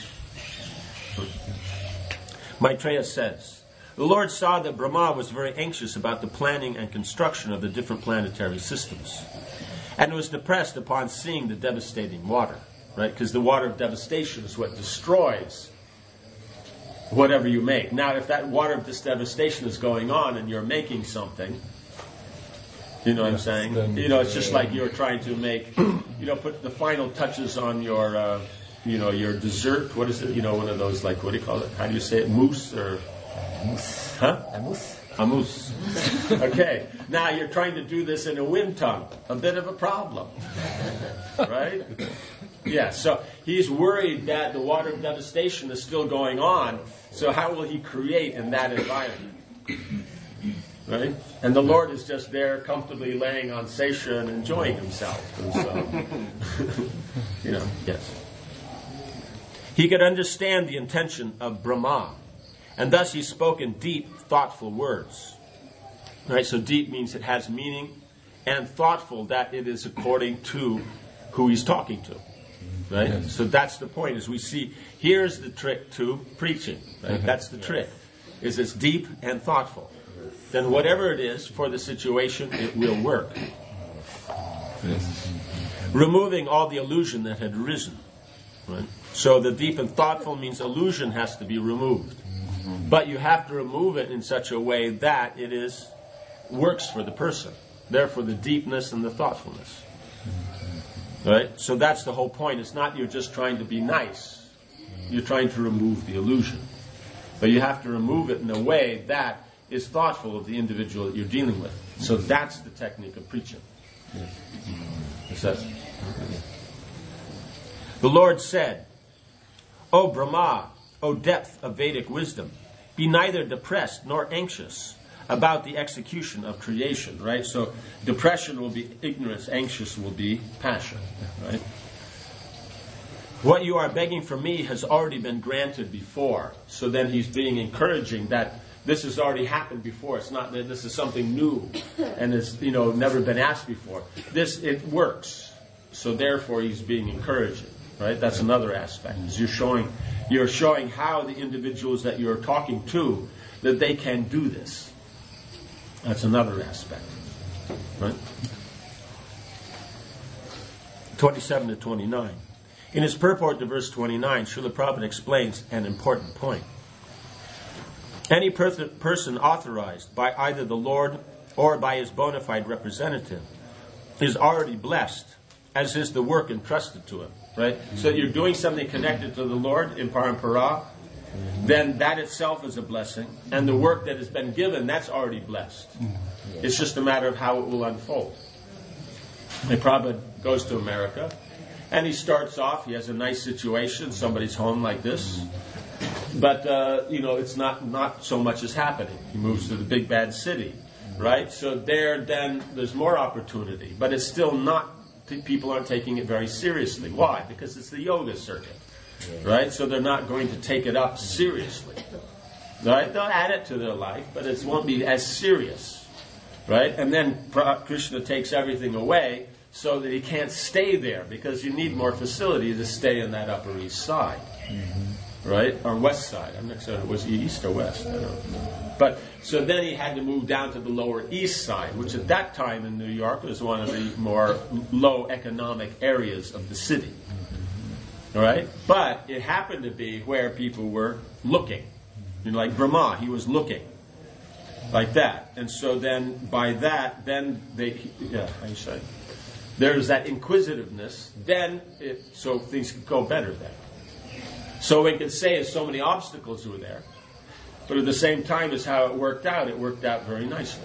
Maitreya says, the Lord saw that Brahma was very anxious about the planning and construction of the different planetary systems, and was depressed upon seeing the devastating water, right? Because the water of devastation is what destroys whatever you make. Now, if that water of this devastation is going on and you're making something, you know what I'm saying? You know, it's just like you're trying to make, you know, put the final touches on your, you know, your dessert. What is it? You know, one of those, like, what do you call it? How do you say it? Mousse or? Mousse. Huh? A mousse. A mousse. Okay. Now you're trying to do this in a wind tunnel. A bit of a problem. Right? Yeah, so he's worried that the water of devastation is still going on. So how will he create in that environment? Right? And the Lord is just there comfortably laying on sesha and enjoying himself. And so, you know, yes. He could understand the intention of Brahma, and thus he spoke in deep, thoughtful words. Right? So deep means it has meaning, and thoughtful, that it is according to who he's talking to. Right? Yes. So that's the point, as we see, here's the trick to preaching. Right? That's the trick, is it's deep and thoughtful. Then whatever it is for the situation, it will work. Yes. Removing all the illusion that had arisen. Right? So the deep and thoughtful means illusion has to be removed. But you have to remove it in such a way that it works for the person. Therefore the deepness and the thoughtfulness. Right? So that's the whole point. It's not you're just trying to be nice. You're trying to remove the illusion. But you have to remove it in a way that is thoughtful of the individual that you're dealing with. So that's the technique of preaching. Yes. The Lord said, O Brahma, O depth of Vedic wisdom, be neither depressed nor anxious about the execution of creation. Right? So depression will be ignorance, anxious will be passion. Right? What you are begging from me has already been granted before. So then he's being encouraging that this has already happened before. It's not that this is something new and it's, you know, never been asked before. It works. So therefore he's being encouraging. Right? That's another aspect. Is you're showing how the individuals that you're talking to, that they can do this. That's another aspect. Right? 27 to 29. In his purport to verse 29, Srila Prabhupada explains an important point. Any person authorized by either the Lord or by his bona fide representative is already blessed, as is the work entrusted to him. Right? So you're doing something connected to the Lord in Parampara, then that itself is a blessing. And the work that has been given, that's already blessed. It's just a matter of how it will unfold. When Prabhupada goes to America, And he starts off, he has a nice situation, somebody's home like this. But, it's not so much is happening. He moves to the big bad city, right? So then there's more opportunity. But it's still not, people aren't taking it very seriously. Why? Because it's the yoga circuit, right? So they're not going to take it up seriously, right? They'll add it to their life, but it won't be as serious, right? And then Krishna takes everything away so that he can't stay there, because you need more facility to stay in that Upper East Side. Right? Or west side. I'm not sure it was east or west. I don't know. But so then he had to move down to the Lower East Side, which at that time in New York was one of the more low economic areas of the city. All right? But it happened to be where people were looking. Like Brahma, he was looking. Like that. And so then by that, then how you say? There's that inquisitiveness. So things could go better then. So we can say as so many obstacles were there, but at the same time as how it worked out very nicely.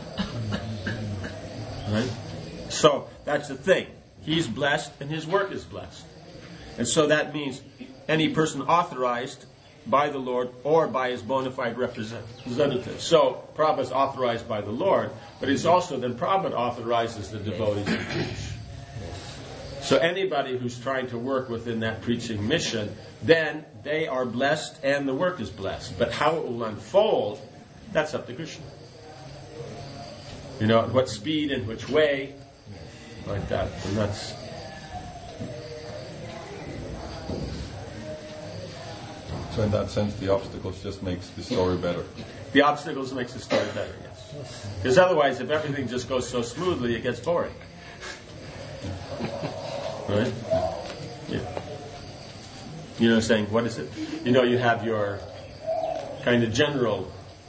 Right? So that's the thing. He's blessed and his work is blessed. And so that means any person authorized by the Lord or by his bona fide representative. So Prabhupada is authorized by the Lord, but he's also then Prabhupada authorizes the devotees to preach. So anybody who's trying to work within that preaching mission, then they are blessed and the work is blessed. But how it will unfold, that's up to Krishna. At what speed and which way, like that. And that's... So in that sense, the obstacles just makes the story better. The obstacles makes the story better, yes. Because otherwise, if everything just goes so smoothly, it gets boring. Right? Yeah. Saying, what is it? You have your kind of general,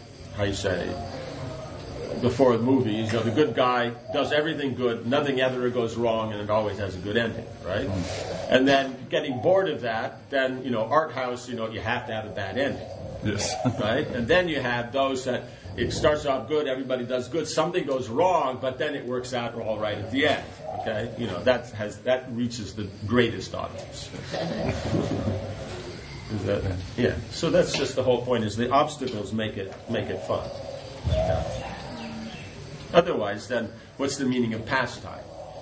before the movies, the good guy does everything good, nothing ever goes wrong, and it always has a good ending, right? And then getting bored of that, then, art house, you have to have a bad ending. Yes. Right? And then you have those that it starts off good, everybody does good, something goes wrong, but then it works out all right at the end. Okay? That reaches the greatest audience. So that's just the whole point, is the obstacles make it fun. Otherwise, then, what's the meaning of pastime?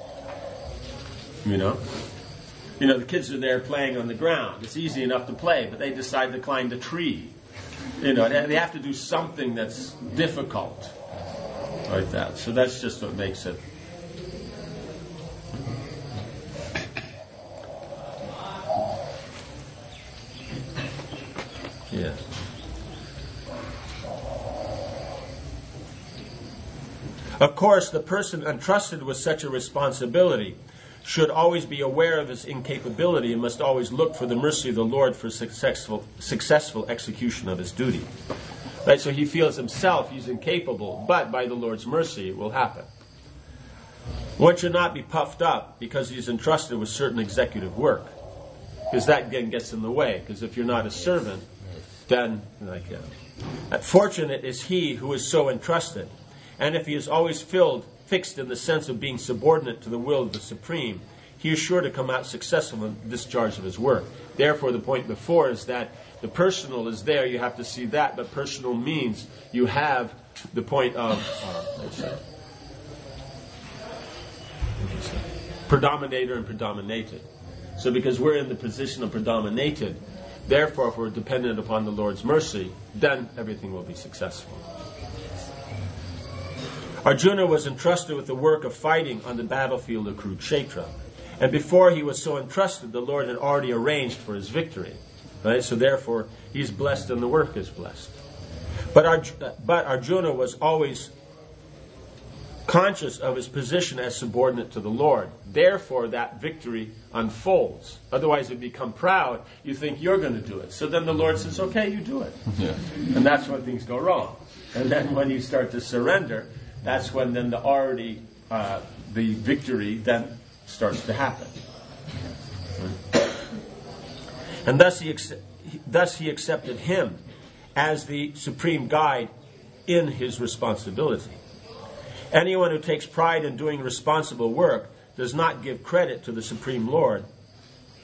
The kids are there playing on the ground. It's easy enough to play, but they decide to climb the tree. They have to do something that's difficult, like that. So that's just what makes it. Yeah. Of course, the person entrusted with such a responsibility should always be aware of his incapability and must always look for the mercy of the Lord for successful execution of his duty. Right? So he feels himself he's incapable, but by the Lord's mercy it will happen. One should not be puffed up because he's entrusted with certain executive work, because that again gets in the way. Because if you're not a servant, then fortunate is he who is so entrusted, and if he is always fixed in the sense of being subordinate to the will of the Supreme, he is sure to come out successful in the discharge of his work. Therefore, the point before is that the personal is there, you have to see that, but personal means you have the point of predominator and predominated. So because we're in the position of predominated, therefore if we're dependent upon the Lord's mercy, then everything will be successful. Arjuna was entrusted with the work of fighting on the battlefield of Kurukshetra. And before he was so entrusted, the Lord had already arranged for his victory. Right? So therefore, he's blessed and the work is blessed. But Arjuna was always conscious of his position as subordinate to the Lord. Therefore, that victory unfolds. Otherwise, if you become proud, you think you're going to do it. So then the Lord says, okay, you do it. Yeah. And that's when things go wrong. And then when you start to surrender, that's when then the victory then starts to happen. And thus he accepted him as the supreme guide in his responsibility. Anyone who takes pride in doing responsible work does not give credit to the Supreme Lord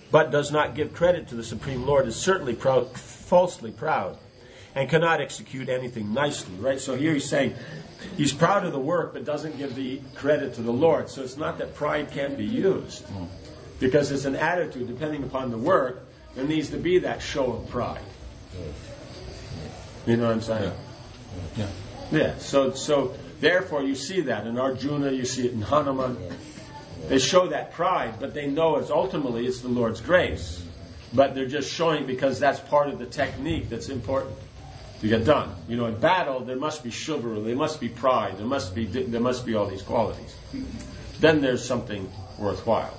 but does not give credit to the Supreme Lord is certainly falsely proud and cannot execute anything nicely, right? So here he's saying he's proud of the work but doesn't give the credit to the Lord. So it's not that pride can't be used, because it's an attitude depending upon the work. There needs to be that show of pride. You know what I'm saying? Yeah. So therefore you see that in Arjuna, you see it in Hanuman. They show that pride, but they know ultimately it's the Lord's grace. But they're just showing because that's part of the technique that's important to get done. You know, in battle there must be chivalry, there must be pride, there must be all these qualities. Then there's something worthwhile.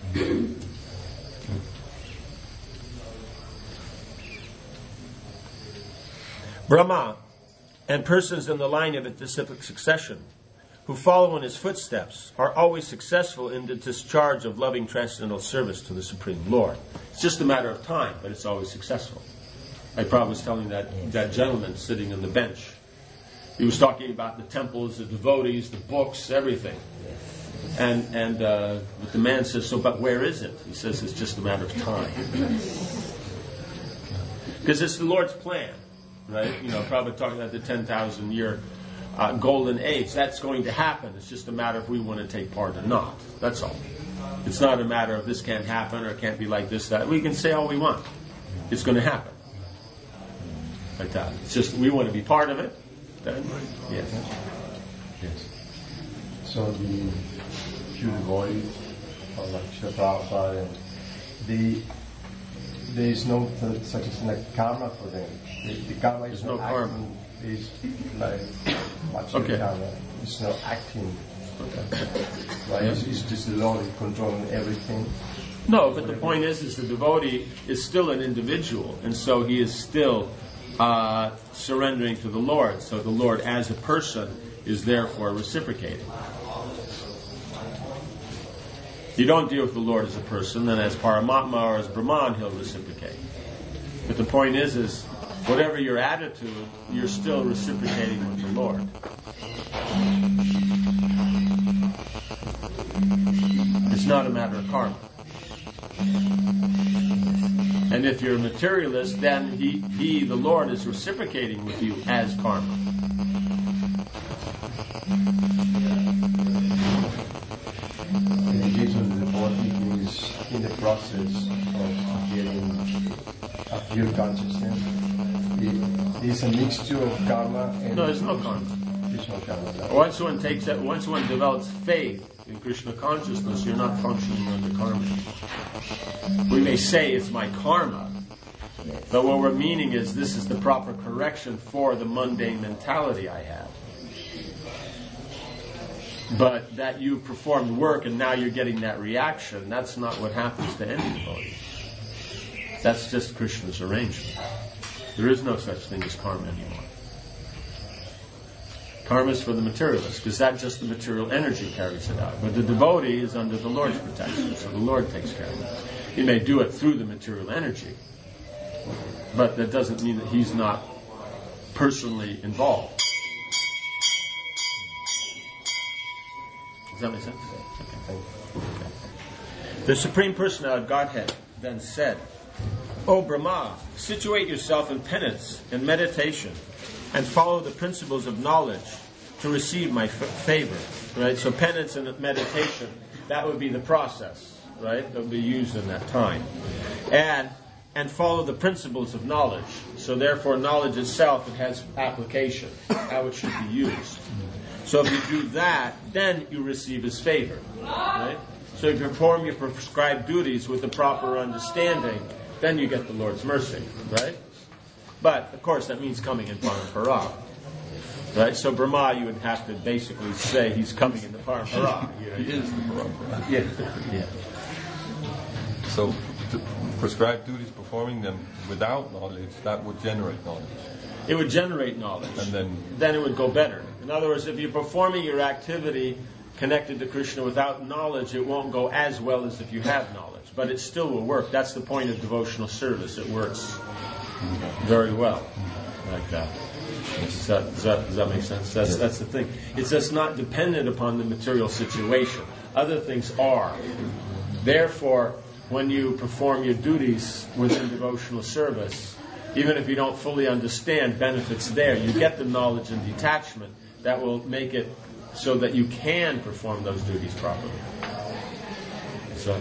Brahma and persons in the line of ethicific succession who follow in his footsteps are always successful in the discharge of loving transcendental service to the Supreme Lord. It's just a matter of time, but it's always successful. I probably was telling that gentleman sitting on the bench. He was talking about the temples, the devotees, the books, everything. And the man says, so, but where is it? He says, it's just a matter of time. Because it's the Lord's plan, right? You know, probably talking about the 10,000 year golden age. That's going to happen. It's just a matter if we want to take part or not. That's all. It's not a matter of this can't happen or it can't be like this, that. We can say all we want. It's going to happen. Like that. It's just we want to be part of it. Then, yes. So the few devotees, like Prabhupada, there is no such as like karma for them. The karma is no karma. Is like much okay. Karma. It's not acting. Okay. Right? It's just the Lord controlling everything. No, but the point is the devotee is still an individual, and so he is still surrendering to the Lord. So the Lord, as a person, is therefore reciprocating. You don't deal with the Lord as a person, then as Paramatma or as Brahman, he'll reciprocate. But the point is whatever your attitude, you're still reciprocating with the Lord. It's not a matter of karma. And if you're a materialist, then he, the Lord, is reciprocating with you as karma. In the case of the devotee who is in the process of getting a pure consciousness, it's a mixture of karma and... No, there's no karma. There's no karma. No. Once one develops faith in Krishna consciousness, you're not functioning under karma. We may say it's my karma, but what we're meaning is this is the proper correction for the mundane mentality I have. But that you performed work and now you're getting that reaction, that's not what happens to any devotee. That's just Krishna's arrangement. There is no such thing as karma anymore. Karma is for the materialist, because that just the material energy carries it out. But the devotee is under the Lord's protection, so the Lord takes care of it. He may do it through the material energy, but that doesn't mean that he's not personally involved. Does that make sense? Okay. The Supreme Personality of Godhead then said, O Brahma, situate yourself in penance and meditation and follow the principles of knowledge to receive my favor. Right? So penance and meditation, that would be the process, right? That would be used in that time. And follow the principles of knowledge. So therefore knowledge itself, it has application, how it should be used. So if you do that, then you receive his favor. Right? So if you perform your prescribed duties with the proper understanding, then you get the Lord's mercy, right? But, of course, that means coming in Parampara. Right? So Brahma, you would have to basically say he's coming in the Parampara. He is the Parampara. Yeah. So, to prescribed duties, performing them without knowledge, that would generate knowledge. It would generate knowledge. And then it would go better. In other words, if you're performing your activity connected to Krishna without knowledge, it won't go as well as if you have knowledge. But it still will work. That's the point of devotional service. It works very well like that. Does that make sense? That's the thing. It's just not dependent upon the material situation. Other things are. Therefore, when you perform your duties within devotional service, even if you don't fully understand, benefits there. You get the knowledge and detachment that will make it so that you can perform those duties properly. So,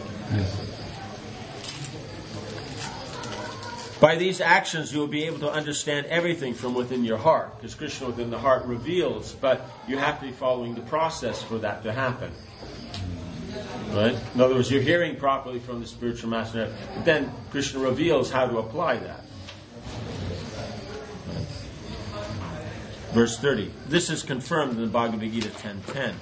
by these actions, you will be able to understand everything from within your heart, because Krishna within the heart reveals, but you have to be following the process for that to happen. Right? In other words, you're hearing properly from the spiritual master, but then Krishna reveals how to apply that. Verse 30. This is confirmed in the Bhagavad Gita 10:10.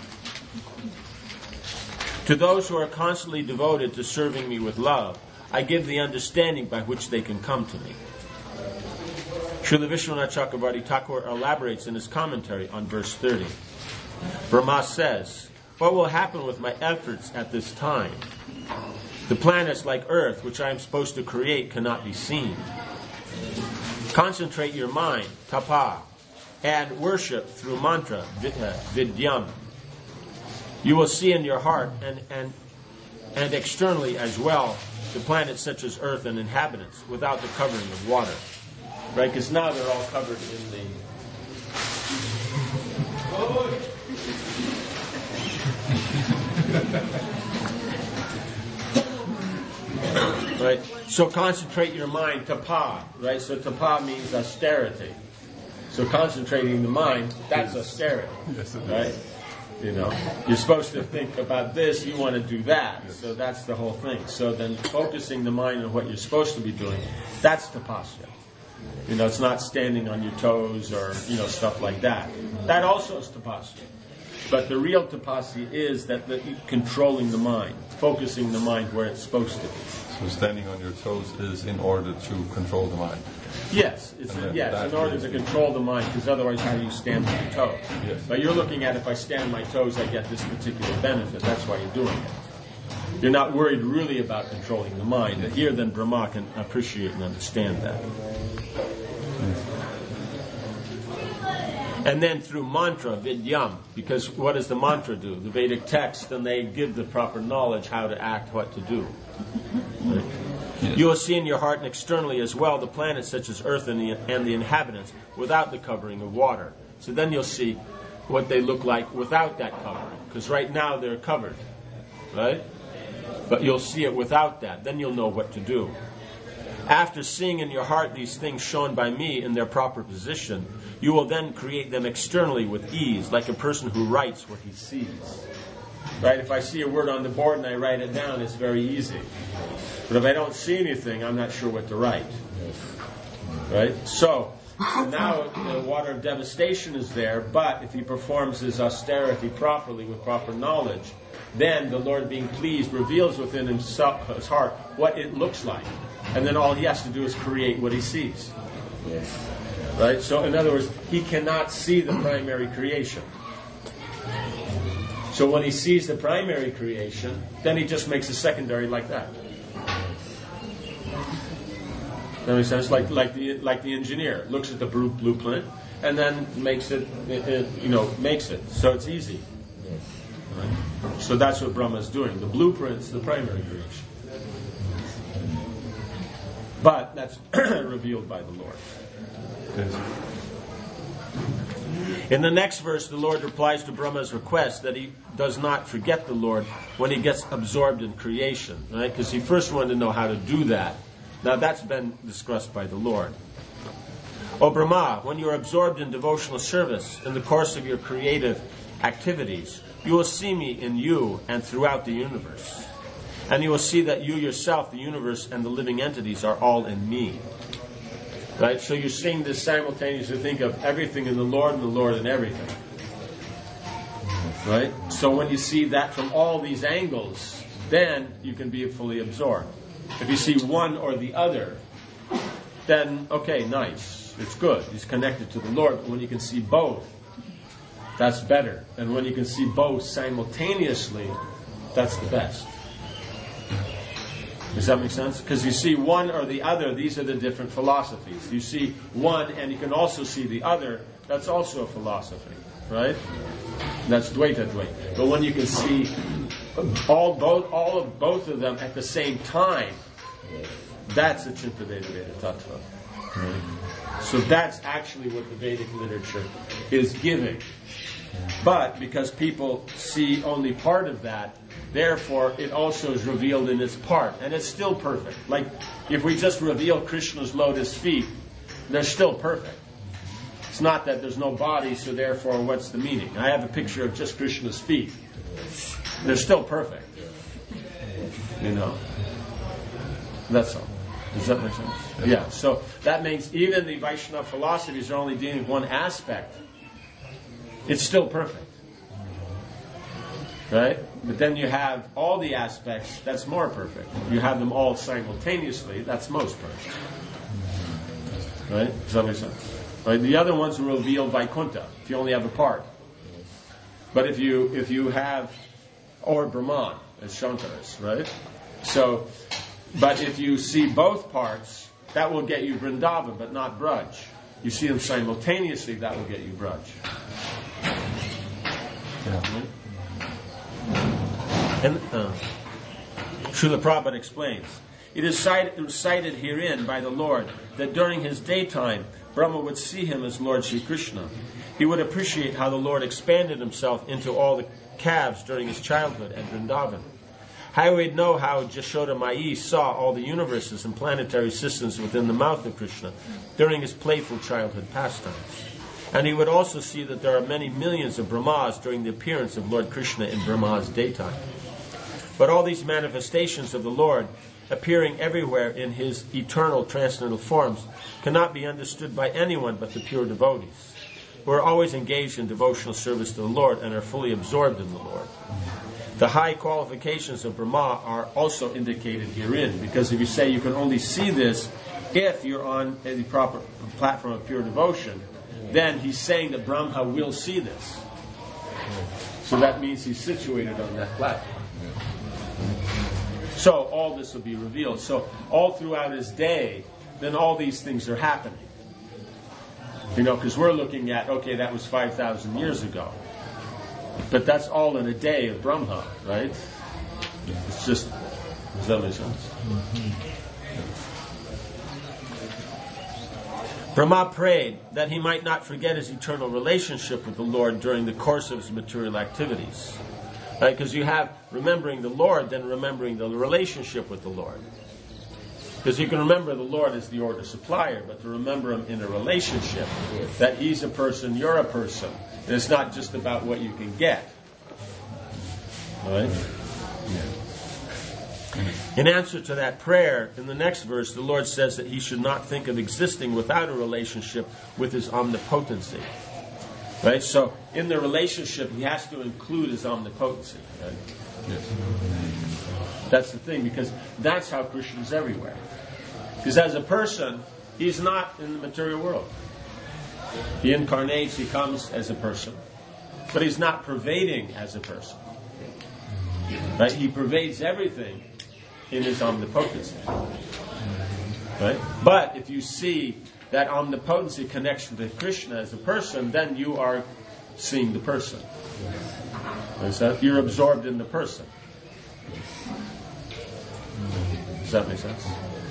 To those who are constantly devoted to serving me with love, I give the understanding by which they can come to me. Srila Vishwanath Chakravarti Thakur elaborates in his commentary on verse 30. Brahma says, what will happen with my efforts at this time? The planets like Earth, which I am supposed to create, cannot be seen. Concentrate your mind, tapa, and worship through mantra, vidyam. You will see in your heart and externally as well the planets such as Earth and inhabitants without the covering of water. Right? Because now they're all covered in the... Right? So concentrate your mind, tapa. Right? So tapa means austerity. So concentrating the mind, that's austerity. Yes, it is. Right? You know, you're supposed to think about this, you want to do that. So that's the whole thing. So then focusing the mind on what you're supposed to be doing, that's tapasya. You know, it's not standing on your toes or, you know, stuff like that. That also is tapasya. But the real tapasya is that controlling the mind, focusing the mind where it's supposed to be. So standing on your toes is in order to control the mind. Yes, it's in order to control the mind, because otherwise how do you stand on your toes? Yes. But you're looking at, if I stand on my toes, I get this particular benefit. That's why you're doing it. You're not worried really about controlling the mind. Here then Brahma can appreciate and understand that. And then through mantra, vidyam, because what does the mantra do? The Vedic text, and they give the proper knowledge how to act, what to do. Right? Yes. You will see in your heart and externally as well the planets such as Earth and the inhabitants without the covering of water. So then you'll see what they look like without that covering. Because right now they're covered. Right? But you'll see it without that. Then you'll know what to do. After seeing in your heart these things shown by me in their proper position, you will then create them externally with ease, like a person who writes what he sees. Right? If I see a word on the board and I write it down, it's very easy. But if I don't see anything, I'm not sure what to write. Right? So now the water of devastation is there, but if he performs his austerity properly with proper knowledge, then the Lord, being pleased, reveals within himself, his heart, what it looks like. And then all he has to do is create what he sees. Yes. Right? So in other words, he cannot see the primary creation. So when he sees the primary creation, then he just makes a secondary like that. That makes sense? Like the engineer looks at the blueprint and then makes it. Makes it. So it's easy. Yes. Right? So that's what Brahma is doing. The blueprint's the primary creation, but that's revealed by the Lord. Yes. In the next verse, the Lord replies to Brahma's request that he does not forget the Lord when he gets absorbed in creation, right? Because he first wanted to know how to do that. Now that's been discussed by the Lord. O Brahma, when you are absorbed in devotional service in the course of your creative activities, you will see me in you and throughout the universe. And you will see that you yourself, the universe, and the living entities are all in me. Right? So you're seeing this simultaneously. Think of everything in the Lord and the Lord in everything. Right? So when you see that from all these angles, then you can be fully absorbed. If you see one or the other, then, okay, nice. It's good. He's connected to the Lord. But when you can see both, that's better. And when you can see both simultaneously, that's the best. Does that make sense? Because you see one or the other, these are the different philosophies. You see one and you can also see the other, that's also a philosophy. Right? That's Dvaita Dvaita. But when you can see all of both of them at the same time, that's the Chintamaya Veda Tattva. So that's actually what the Vedic literature is giving. But because people see only part of that, therefore it also is revealed in its part. And it's still perfect. Like if we just reveal Krishna's lotus feet, they're still perfect. It's not that there's no body, so therefore what's the meaning? I have a picture of just Krishna's feet. They're still perfect. You know. That's all. Does that make sense? Yeah. So that means even the Vaishnava philosophies are only dealing with one aspect. It's still perfect. Right? But then you have all the aspects, that's more perfect. You have them all simultaneously, that's most perfect. Right? Does that make sense? Right? The other ones will reveal Vaikuntha, if you only have a part. But if you have, or Brahman, as Shankaras, right? So, but if you see both parts, that will get you Vrindavan, but not Braj. You see them simultaneously, that will get you Braj. Yeah. And Srila Prabhupada explains, it is cited herein by the Lord that during his daytime, Brahma would see him as Lord Sri Krishna. He would appreciate how the Lord expanded himself into all the calves during his childhood at Vrindavan. How he would know how Jashoda Mai saw all the universes and planetary systems within the mouth of Krishna during his playful childhood pastimes. And he would also see that there are many millions of Brahmas during the appearance of Lord Krishna in Brahma's daytime. But all these manifestations of the Lord, appearing everywhere in his eternal transcendental forms, cannot be understood by anyone but the pure devotees, who are always engaged in devotional service to the Lord and are fully absorbed in the Lord. The high qualifications of Brahma are also indicated herein, because if you say you can only see this if you're on the proper platform of pure devotion, then he's saying that Brahma will see this. So that means he's situated on that platform. So all this will be revealed. So all throughout his day, then all these things are happening. You know, because we're looking at, okay, that was 5,000 years ago. But that's all in a day of Brahma, right? It's just, does that make sense? Brahma prayed that he might not forget his eternal relationship with the Lord during the course of his material activities. Right? Because you have remembering the Lord, then remembering the relationship with the Lord. Because you can remember the Lord as the order supplier, but to remember him in a relationship, that he's a person, you're a person. And it's not just about what you can get. All right? Yeah. In answer to that prayer, in the next verse, the Lord says that he should not think of existing without a relationship with his omnipotency. Right? So, in the relationship, he has to include his omnipotency. Right? Yes. That's the thing, because that's how Krishna is everywhere. Because as a person, he's not in the material world. He incarnates, he comes as a person. But he's not pervading as a person. Right? He pervades everything in his omnipotency. Right? But if you see that omnipotency connection to Krishna as a person, then you are seeing the person. Understand? You're absorbed in the person. Does that make sense?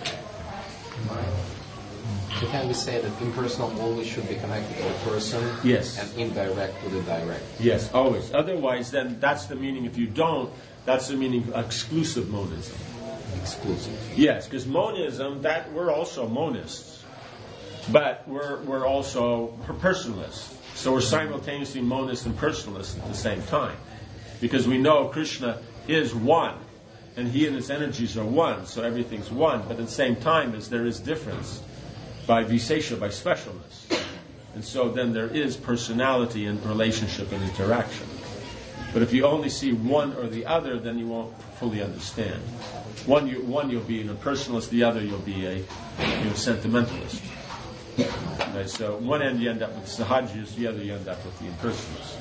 So can we say that impersonal always should be connected to the person? Yes. And indirect to the direct? Yes, always. Otherwise, then that's the meaning. If you don't, that's the meaning of exclusive monism. Exclusive. Yes, because monism, that we're also monists, but we're also personalists. So we're simultaneously monists and personalists at the same time, because we know Krishna is one, and he and his energies are one, so everything's one. But at the same time, as there is difference by visesha, by specialness, and so then there is personality and relationship and interaction. But if you only see one or the other, then you won't fully understand. One you'll be a personalist, the other you'll be a sentimentalist. Right? So one end you end up with sahajis, the other you end up with the impersonalists.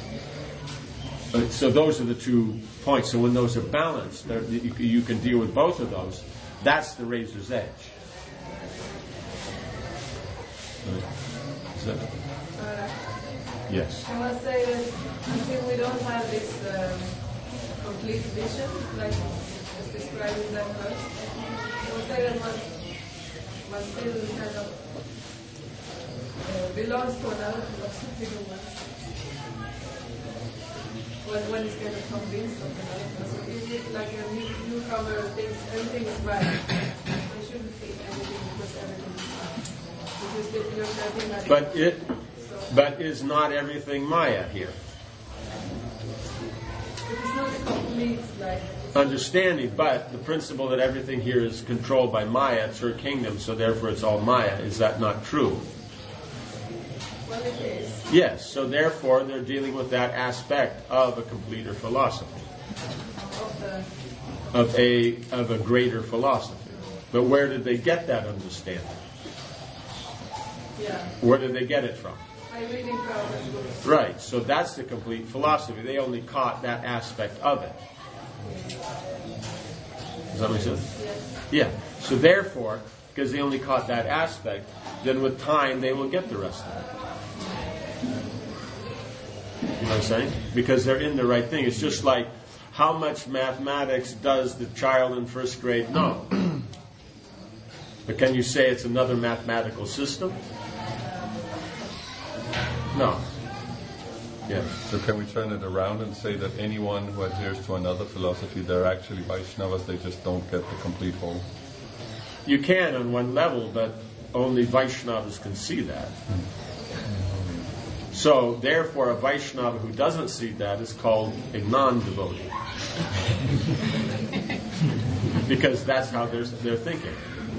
So those are the 2 points. So when those are balanced, you can deal with both of those. That's the razor's edge. Is that? Yes. Yes. I must say that until we don't have this complete vision, like as described in that verse? Or say that one still kind of belongs to another philosophy when it's kind of convinced of another philosophy? Is it like a newcomer thinks everything is right? They shouldn't think anything because everything is right. Because you're saying that But is not everything Maya here? It is not a complete understanding, but the principle that everything here is controlled by Maya, it's her kingdom, so therefore it's all Maya. Is that not true? Well, it is. Yes, so therefore they're dealing with that aspect of a completer philosophy. Of a greater philosophy. But where did they get that understanding? Yeah. Where did they get it from? By reading Prabhupada's books. Right, so that's the complete philosophy. They only caught that aspect of it. Does that make sense? Yes. Yeah. So therefore, because they only caught that aspect, then with time they will get the rest of it. You know what I'm saying? Because they're in the right thing. It's just like, how much mathematics does the child in first grade know? But can you say it's another mathematical system? No. Yes. So can we turn it around and say that anyone who adheres to another philosophy, they're actually Vaishnavas, they just don't get the complete whole? You can on one level, but only Vaishnavas can see that. So, therefore, a Vaishnava who doesn't see that is called a non-devotee. Because that's how they're thinking.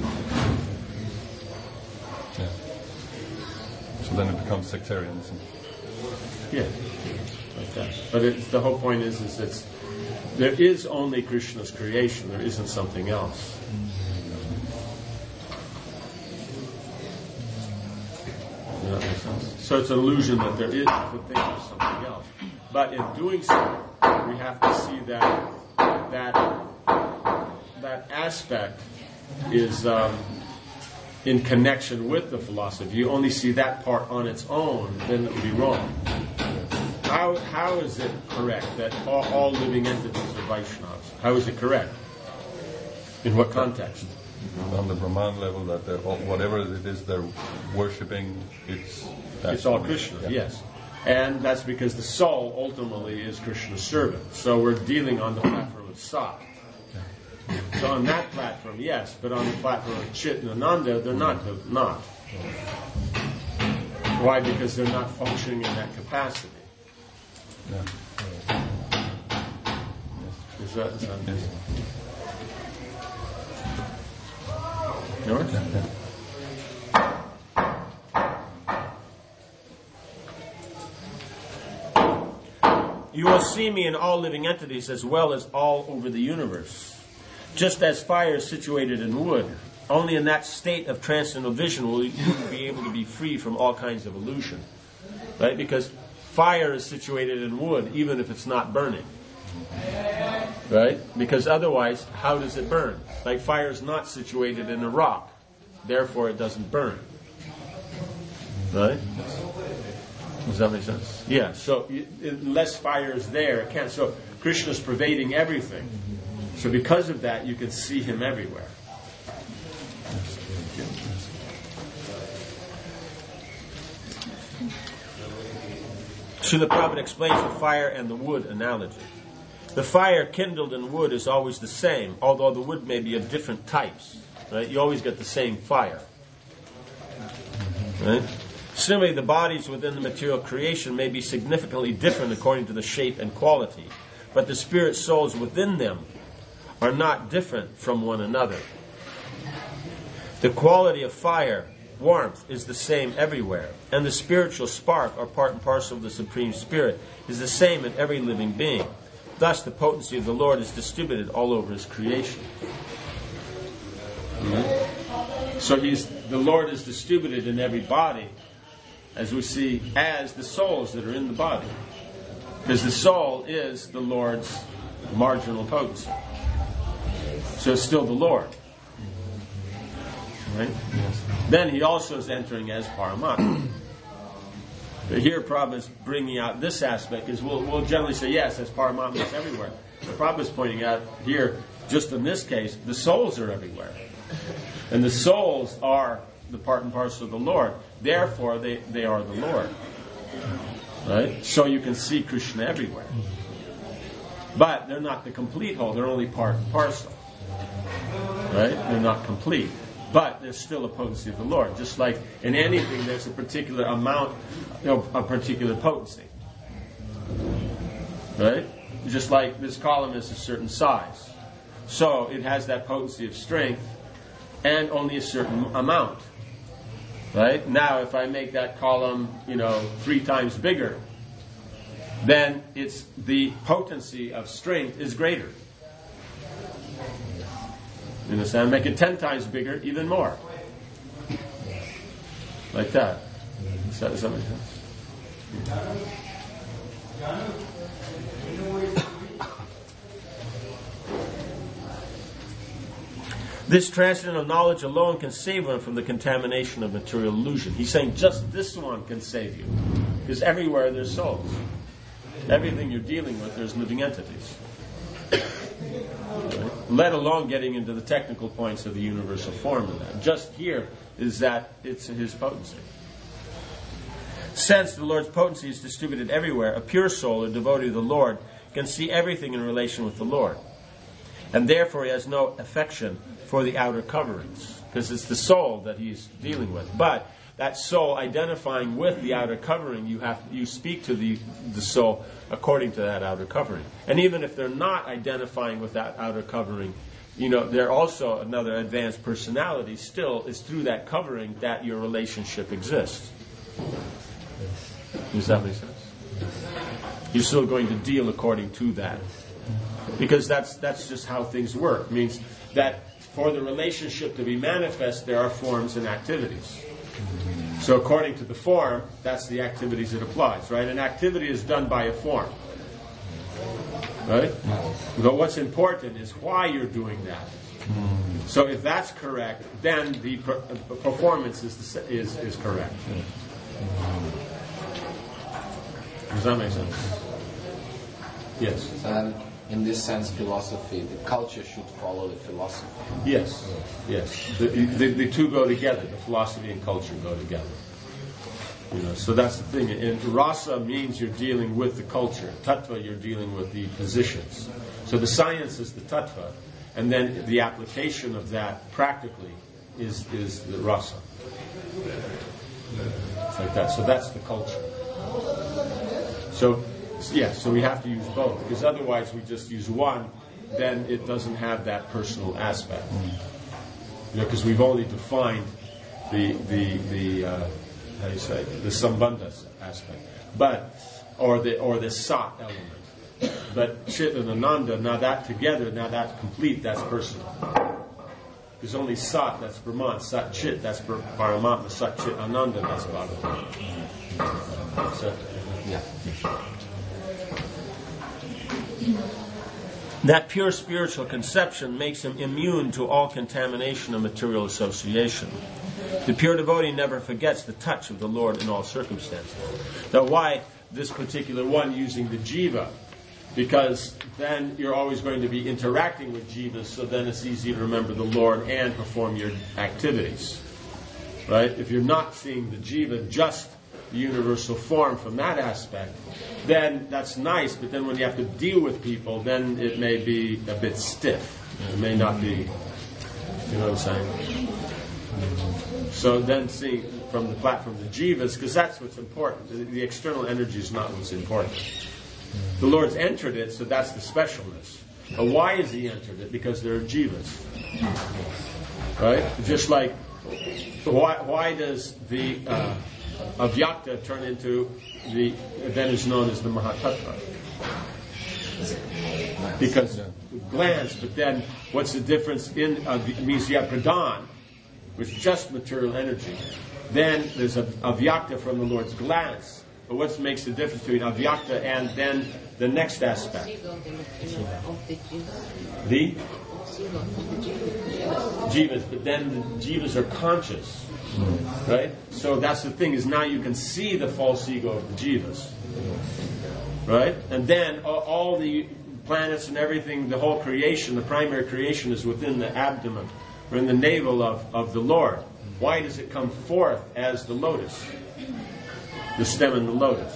Yeah. So then it becomes sectarianism. Yeah, like that. But the whole point is there is only Krishna's creation. There isn't something else. You know what makes sense? So it's an illusion that there is that there's something else. But in doing so, we have to see that aspect is in connection with the philosophy. You only see that part on its own, then it would be wrong. How is it correct that all living entities are Vaishnavas? How is it correct? In what context? On the Brahman level, that whatever it is they're worshipping, it's all Krishna, yes. And that's because the soul ultimately is Krishna's servant. So we're dealing on the platform of Sat. So on that platform, yes, but on the platform of Chit and Ananda, they're not. Why? Because they're not functioning in that capacity. Yeah. Is that yours? Yeah. You will see me in all living entities as well as all over the universe. Just as fire is situated in wood, only in that state of transcendental vision will you be able to be free from all kinds of illusion. Right? Because fire is situated in wood, even if it's not burning. Right? Because otherwise, how does it burn? Like fire is not situated in a rock, therefore it doesn't burn. Right? Does that make sense? Yeah, so unless fire is there, it can't. So Krishna's pervading everything. So because of that, you can see him everywhere. Srila Prabhupada explains the fire and the wood analogy. The fire kindled in wood is always the same, although the wood may be of different types. Right? You always get the same fire. Right? Similarly, the bodies within the material creation may be significantly different according to the shape and quality, but the spirit souls within them are not different from one another. The quality of fire, warmth, is the same everywhere, and the spiritual spark, or part and parcel of the Supreme Spirit, is the same in every living being. Thus, the potency of the Lord is distributed all over His creation. Mm-hmm. So the Lord is distributed in every body, as we see, as the souls that are in the body. Because the soul is the Lord's marginal potency. So it's still the Lord. Right? Yes. Then He also is entering as Paramatma. But here Prabhupada is bringing out this aspect, because we'll generally say, yes, as Paramatma is everywhere. Prabhupada is pointing out here, just in this case, the souls are everywhere. And the souls are the part and parcel of the Lord. Therefore, they are the Lord. Right? So you can see Krishna everywhere. But they're not the complete whole. They're only part and parcel. Right? They're not complete. But there's still a potency of the Lord. Just like in anything, there's a particular amount, a particular potency. Right? Just like this column is a certain size. So it has that potency of strength and only a certain amount. Right? Now, if I make that column, 3 times bigger, then it's the potency of strength is greater. You understand? Make it 10 times bigger, even more. Like that. Does that make sense? This transcendental knowledge alone can save one from the contamination of material illusion. He's saying just this one can save you. Because everywhere there's souls. Everything you're dealing with, there's living entities. Let alone getting into the technical points of the universal form of that. Just here is that it's his potency. Since the Lord's potency is distributed everywhere, a pure soul, a devotee of the Lord, can see everything in relation with the Lord. And therefore he has no affection for the outer coverings, because it's the soul that he's dealing with. But that soul identifying with the outer covering, you speak to the soul according to that outer covering. And even if they're not identifying with that outer covering, they're also another advanced personality. Still, it's through that covering that your relationship exists. Does that make sense? You're still going to deal according to that. Because that's just how things work. It means that for the relationship to be manifest, there are forms and activities. So according to the form, that's the activities it applies, right? An activity is done by a form. Right? But what's important is why you're doing that. So if that's correct, then the performance is correct. Does that make sense? Yes. And in this sense, philosophy, the culture should follow the philosophy. Yes. The two go together. The philosophy and culture go together. So that's the thing. And rasa means you're dealing with the culture. Tattva, you're dealing with the positions. So the science is the tattva, and then the application of that practically is the rasa. It's like that. So that's the culture. So we have to use both, because otherwise we just use one, then it doesn't have that personal aspect. Because we've only defined the sambandha aspect, or the sat element. But chit and ananda, now that together, now that's complete, that's personal. There's only sat, that's Brahman, sat chit, that's Paramatma, sat chit ananda, that's Bhagavan. So, yeah. That pure spiritual conception makes him immune to all contamination of material association. The pure devotee never forgets the touch of the Lord in all circumstances. Now, why this particular one using the jiva? Because then you're always going to be interacting with jivas, so then it's easy to remember the Lord and perform your activities. Right? If you're not seeing the jiva, just the universal form from that aspect, then that's nice, but then when you have to deal with people, then it may be a bit stiff. It may not be, you know what I'm saying? So then see from the platform the jivas, because that's what's important. The external energy is not what's important. The Lord's entered it, so that's the specialness. But why has he entered it? Because there are jivas. Right? Just like, why does the avyakta turn into then is known as the Mahatattva? Because glance, but then what's the difference in means you have pradhan, which is just material energy. Then there's a avyakta from the Lord's glance. But what makes the difference between avyakta and then the next aspect? The jivas, but then the jivas are conscious. Right? So that's the thing, is now you can see the false ego of the jivas. Right? And then all the planets and everything, the whole creation, the primary creation is within the abdomen, or in the navel of the Lord. Why does it come forth as the lotus? The stem and the lotus.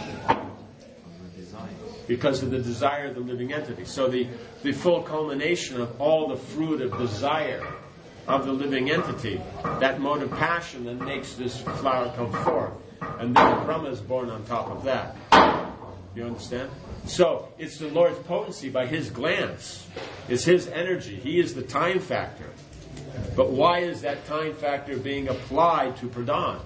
Because of the desire of the living entity. So the full culmination of all the fruit of desire of the living entity, that mode of passion that makes this flower come forth. And then Brahma is born on top of that. You understand? So it's the Lord's potency by His glance. It's His energy. He is the time factor. But why is that time factor being applied to Pradhan?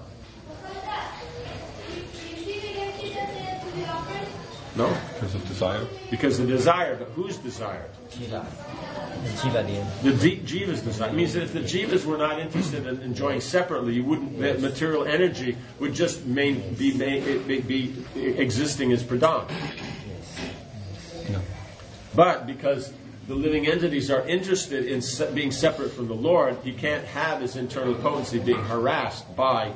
No? Because of desire? Because of desire. But whose desire? Jiva. The Jiva, The Jiva's desire. It means that if the Jivas were not interested in enjoying separately, you wouldn't. That material energy would just be existing as Pradhan. No. But because the living entities are interested in being separate from the Lord, he can't have his internal potency being harassed by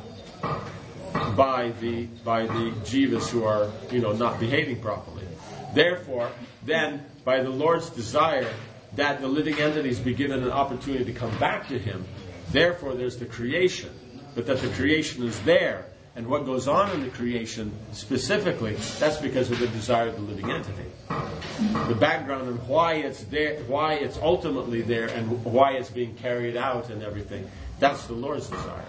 the jivas who are, not behaving properly. Therefore, then, by the Lord's desire that the living entities be given an opportunity to come back to him, therefore there's the creation. But that the creation is there, and what goes on in the creation specifically, that's because of the desire of the living entity. The background and why it's there, why it's ultimately there, and why it's being carried out and everything, that's the Lord's desire.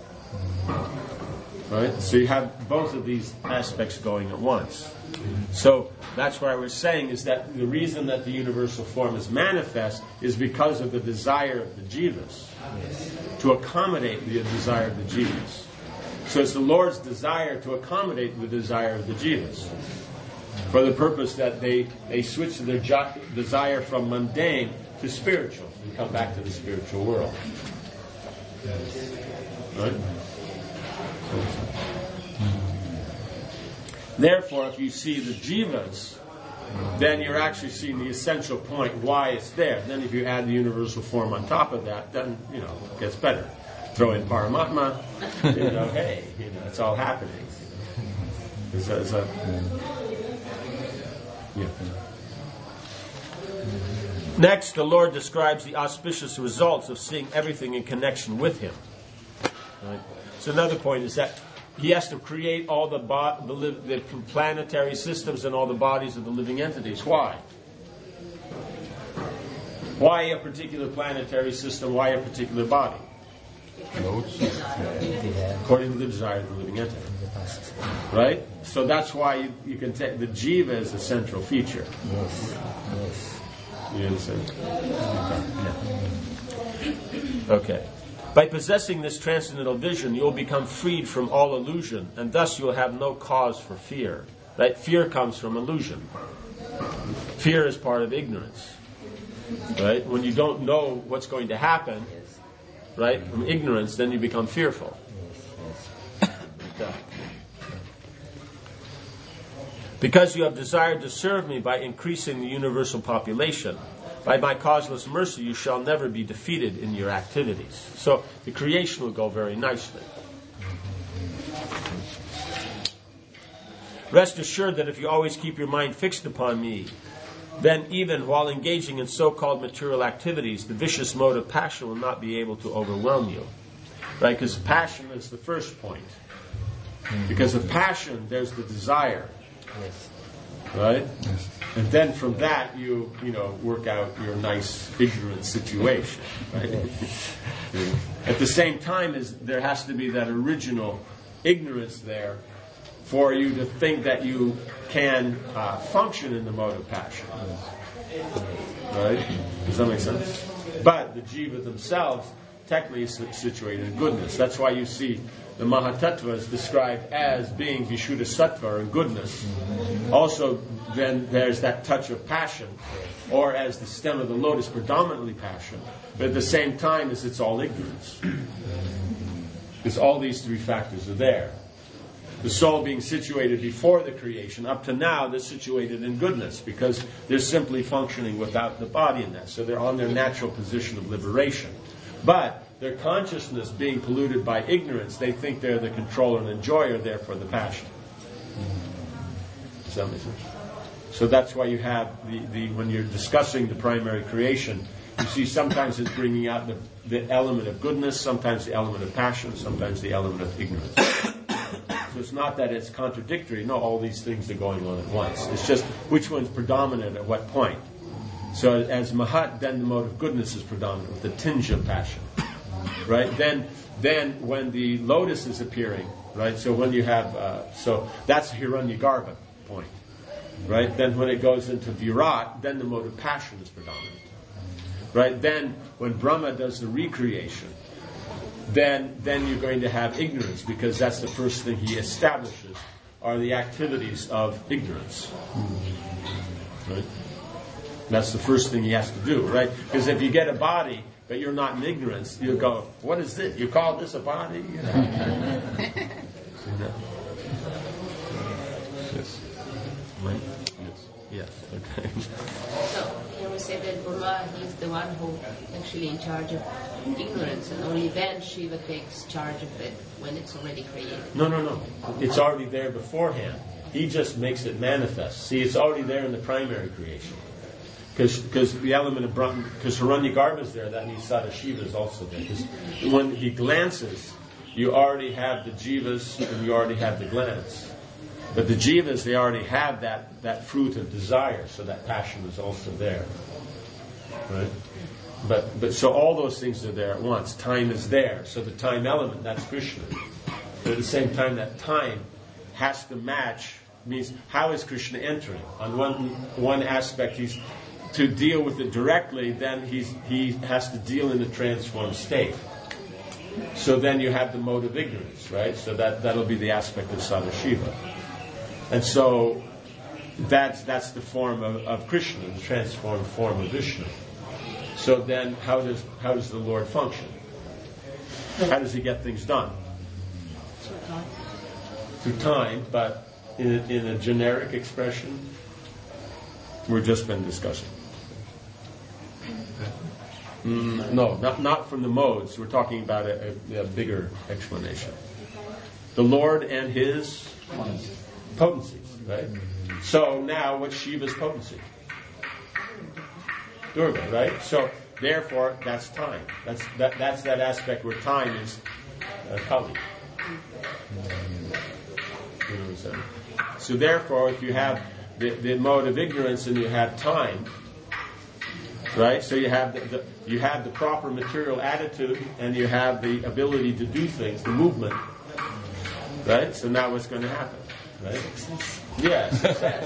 Right? So you have both of these aspects going at once. So that's why we're saying is that the reason that the universal form is manifest is because of the desire of the jivas, to accommodate the desire of the jivas. So it's the Lord's desire to accommodate the desire of the jivas, for the purpose that they switch their desire from mundane to spiritual and come back to the spiritual world. Right? Therefore, if you see the jivas, then you're actually seeing the essential point, why it's there. Then if you add the universal form on top of that, then, it gets better. Throw in Paramatma, hey, it's all happening. Next, the Lord describes the auspicious results of seeing everything in connection with Him. Right? So another point is that He has to create all the planetary systems and all the bodies of the living entities. Why? Why a particular planetary system? Why a particular body? According to the desire of the living entity. Right? So that's why you can take the jiva as a central feature. Yes. You understand? Okay. By possessing this transcendental vision, you'll become freed from all illusion, and thus you'll have no cause for fear. Right? Fear comes from illusion. Fear is part of ignorance. Right? When you don't know what's going to happen, right, from ignorance, then you become fearful. Because you have desired to serve me by increasing the universal population, by my causeless mercy you shall never be defeated in your activities. So the creation will go very nicely. Rest assured that if you always keep your mind fixed upon me, then even while engaging in so-called material activities, the vicious mode of passion will not be able to overwhelm you. Right? Because passion is the first point. Because of passion, there's the desire. Yes. Right? Yes. And then from that, you work out your nice ignorant situation. Right? At the same time, there has to be that original ignorance there for you to think that you can function in the mode of passion. Right? Does that make sense? But the jiva themselves technically is situated in goodness. That's why you see the Mahatattva is described as being Vishuddha Sattva, or goodness. Also, then there's that touch of passion, or as the stem of the lotus, predominantly passion. But at the same time, it's all ignorance. Because all these three factors are there. The soul being situated before the creation, up to now, they're situated in goodness, because they're simply functioning without the body in that. So they're on their natural position of liberation. But their consciousness being polluted by ignorance, they think they're the controller and enjoyer, therefore the passion. Does that make sense? So that's why you have when you're discussing the primary creation, you see sometimes it's bringing out the element of goodness, sometimes the element of passion, sometimes the element of ignorance. So it's not that it's contradictory. No, all these things are going on at once. It's just which one's predominant at what point. So as Mahat, then the mode of goodness is predominant with the tinge of passion. Right? Then when the lotus is appearing, right? So when you have, so that's Hiranyagarbha point. Right? Then when it goes into Virat, then the mode of passion is predominant. Right? Then when Brahma does the recreation, then you're going to have ignorance, because that's the first thing he establishes are the activities of ignorance. Right? That's the first thing he has to do, right? Because if you get a body but you're not in ignorance, you go, what is this? You call this a body? You know? Yes. Right? Yes. Okay. So here we say that Brahma, he's the one who actually in charge of ignorance, and only then Shiva takes charge of it when it's already created. No. It's already there beforehand. He just makes it manifest. See, it's already there in the primary creation. Because the element of Brahma, because Hiranyagarbha is there, that means Sadashiva is also there. Because when he glances, you already have the jivas and you already have the glands. But the jivas, they already have that fruit of desire, so that passion is also there. Right? But so all those things are there at once. Time is there. So the time element, that's Krishna. But at the same time, that time has to match, means how is Krishna entering? On one aspect, he's to deal with it directly, then he has to deal in a transformed state. So then you have the mode of ignorance, right? So that'll be the aspect of Sadashiva. And so that's the form of Krishna, the transformed form of Vishnu. So then how does the Lord function? How does he get things done? Through time, but in a generic expression, we've just been discussing. No, not from the modes. We're talking about a bigger explanation. The Lord and his potencies, right? So now, what's Shiva's potency? Durga, right? So therefore, that's time. That's that aspect where time is Kali. You know what I'm saying? So therefore, if you have the mode of ignorance and you have time, right? So you have the proper material attitude and you have the ability to do things, the movement, right? So now what's going to happen, right? Yes,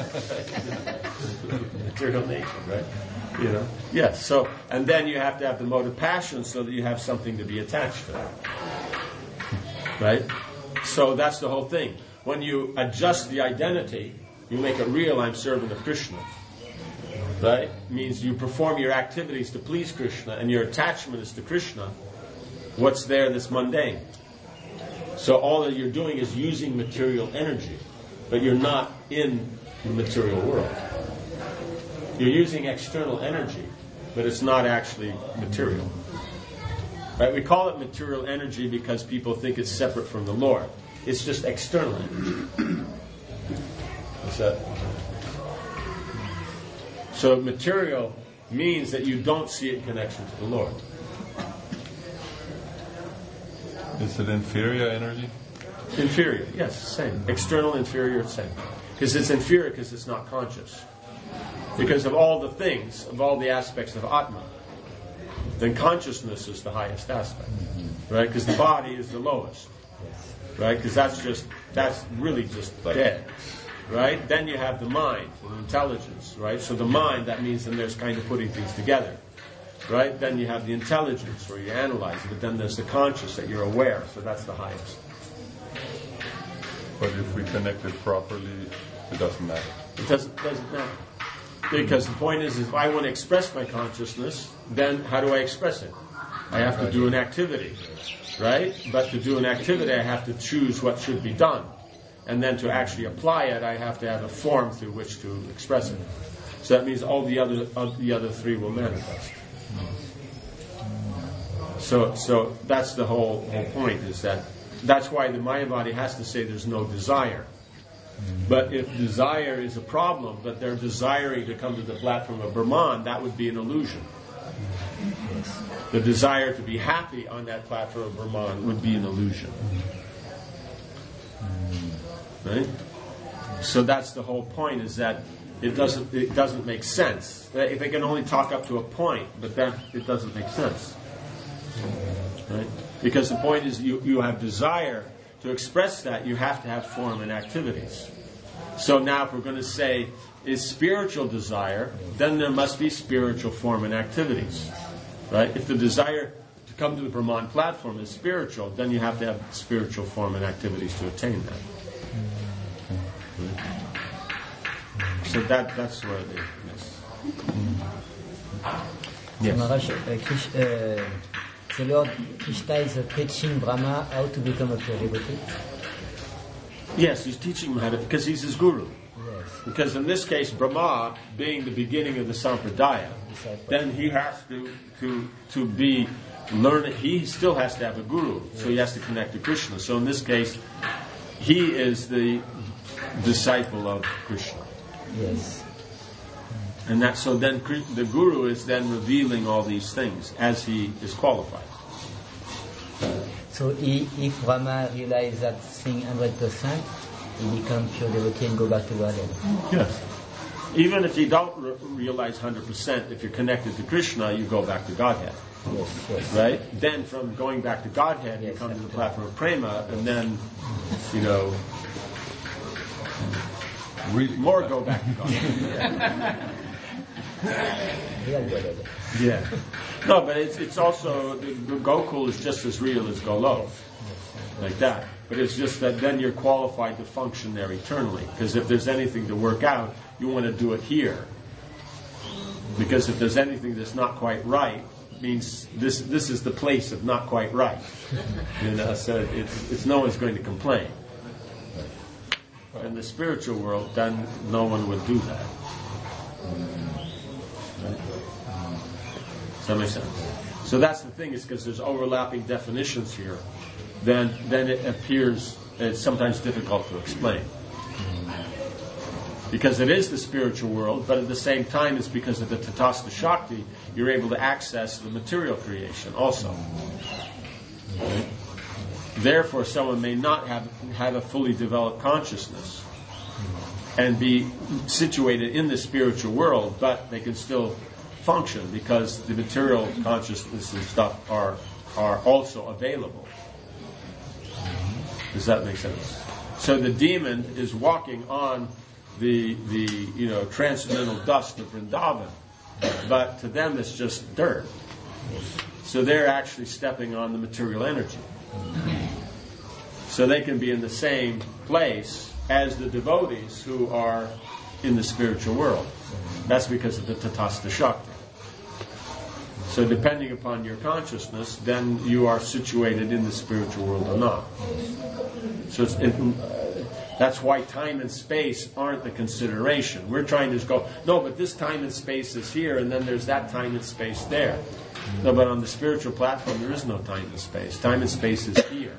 material nature, right? You know, yes. So and then you have to have the mode of passion so that you have something to be attached to, right? So that's the whole thing. When you adjust the identity, you make it real. I'm servant of Krishna. Right? Means you perform your activities to please Krishna and your attachment is to Krishna. What's there that's mundane? So all that you're doing is using material energy, but you're not in the material world. You're using external energy, but it's not actually material. Right? We call it material energy because people think it's separate from the Lord. It's just external energy. What's that? So material means that you don't see it in connection to the Lord. Is it inferior energy? Inferior, yes, same. External, inferior, same. Because it's inferior because it's not conscious. Because of all the things, of all the aspects of Atma, then consciousness is the highest aspect. Right? Because the body is the lowest. Right? Because that's really just dead. Right? Then you have the mind, the intelligence, right? So the mind, that means then there's kind of putting things together. Right? Then you have the intelligence where you analyze it, but then there's the conscious that you're aware, so that's the highest. But if we connect it properly, it doesn't matter. It doesn't matter. Because the point is if I want to express my consciousness, then how do I express it? I have to do an activity. Right? But to do an activity, I have to choose what should be done. And then to actually apply it, I have to have a form through which to express it. So that means all the other three will manifest. So that's the whole point, is that's why the Mayavadi has to say there's no desire. But if desire is a problem, but they're desiring to come to the platform of Brahman, that would be an illusion. The desire to be happy on that platform of Brahman would be an illusion. Right? So that's the whole point, is that it doesn't make sense. If they can only talk up to a point, but then it doesn't make sense. Right? Because the point is you have desire. To express that, you have to have form and activities. So now if we're going to say, is spiritual desire, then there must be spiritual form and activities. Right? If the desire to come to the Brahman platform is spiritual, then you have to have spiritual form and activities to attain that. So that's where it is. Yes. Maharaj, the Lord Krishna is teaching Brahma how to become a pure devotee? Yes, he's teaching him how to, because he's his guru. Yes. Because in this case, Brahma, being the beginning of the Sampradaya, then he has to be learning. He still has to have a guru, so he has to connect to Krishna. So in this case, he is the disciple of Krishna. Yes. And so then the guru is then revealing all these things as he is qualified. So if Brahma realizes that thing 100%, he becomes pure devotee and go back to Godhead. Yes. Even if you don't realize 100%, if you're connected to Krishna, you go back to Godhead. Yes, yes. Right? Then from going back to Godhead, you come to the platform of prema, and then, more go back to Godhead. Yeah. No, but it's also, the Gokul is just as real as Golok. Like that. But it's just that then you're qualified to function there eternally. Because if there's anything to work out, you want to do it here. Because if there's anything that's not quite right, it means this is the place of not quite right. So it's no one's going to complain. In the spiritual world, then no one would do that. Does that make sense? So that's the thing, is because there's overlapping definitions here, then it appears it's sometimes difficult to explain. Because it is the spiritual world, but at the same time it's because of the Tatastha Shakti, you're able to access the material creation also. Therefore, someone may not have a fully developed consciousness and be situated in the spiritual world, but they can still function because the material consciousness and stuff are also available. Does that make sense? So the demon is walking on the transcendental dust of Vrindavan, but to them it's just dirt. So they're actually stepping on the material energy. So they can be in the same place as the devotees who are in the spiritual world. That's because of the Tatastha Shakti. So depending upon your consciousness, then you are situated in the spiritual world or not. So that's why time and space aren't the consideration. We're trying to just go, no, but this time and space is here, and then there's that time and space there. No, but on the spiritual platform, there is no time and space. Time and space is here.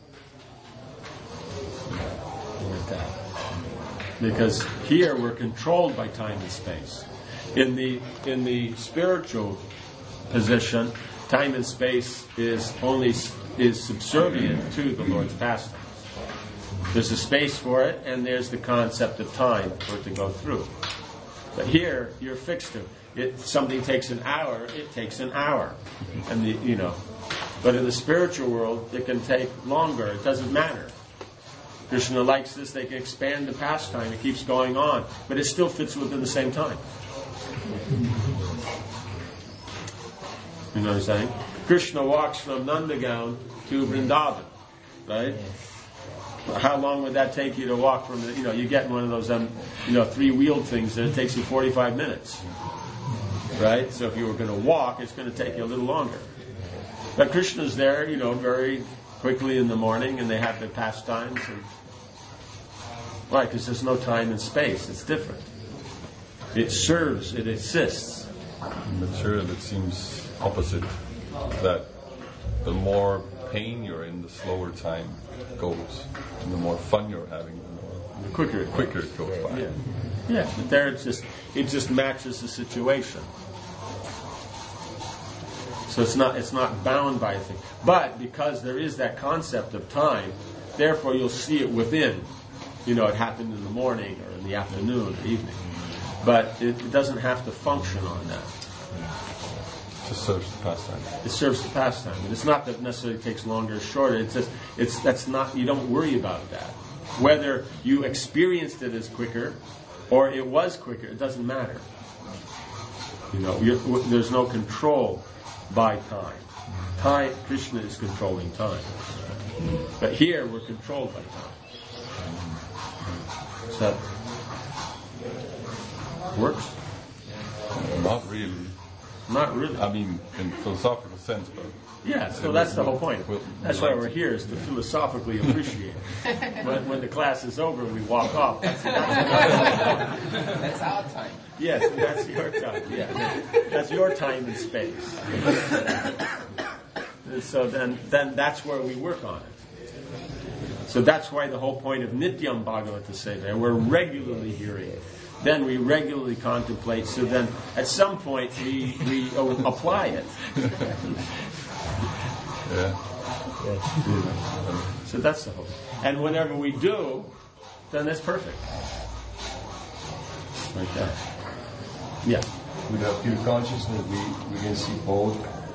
Like that. Because here we're controlled by time and space. In the spiritual position, time and space is subservient to the Lord's pastimes. There's a space for it, and there's the concept of time for it to go through. But here, you're fixed to it. If something takes an hour, it takes an hour. And but in the spiritual world, it can take longer. It doesn't matter. Krishna likes this, they can expand the pastime. It keeps going on. But it still fits within the same time. You know what I'm saying? Krishna walks from Nandagaon to Vrindavan, right? How long would that take you to walk from you get in one of those, 3-wheeled things, and it takes you 45 minutes, right? So if you were going to walk, it's going to take you a little longer. But Krishna's there, very quickly in the morning, and they have their pastimes. Why? Because there's no time and space. It's different. It serves, it assists. In material, it seems opposite. That the more pain you're in, the slower time goes. And the more fun you're having, the more The quicker it goes by. Yeah. Yeah, but there it just matches the situation. So it's not bound by a thing. But because there is that concept of time, therefore you'll see it within. It happened in the morning or in the afternoon or evening. But it doesn't have to function on that. It just serves the pastime. It serves the pastime. And it's not that it necessarily takes longer or shorter. It's just you don't worry about that. Whether you experienced it as quicker or it was quicker, it doesn't matter. There's no control by time. Krishna is controlling time. But here we're controlled by time. So that works? Not really. Not really. I mean, in philosophical sense, but... Yeah, so that's the whole point. That's why we're here, is to philosophically appreciate it. When the class is over and we walk off, that's our time. Yes, that's your time. Yeah, that's your time and space. And so then that's where we work on it. So that's why the whole point of Nityam Bhagavata Seva, we're regularly hearing it. Then we regularly contemplate, so then at some point we apply it. Yeah. So that's the whole. And whenever we do, then that's perfect. Like that. Yeah. With a pure consciousness, we can see both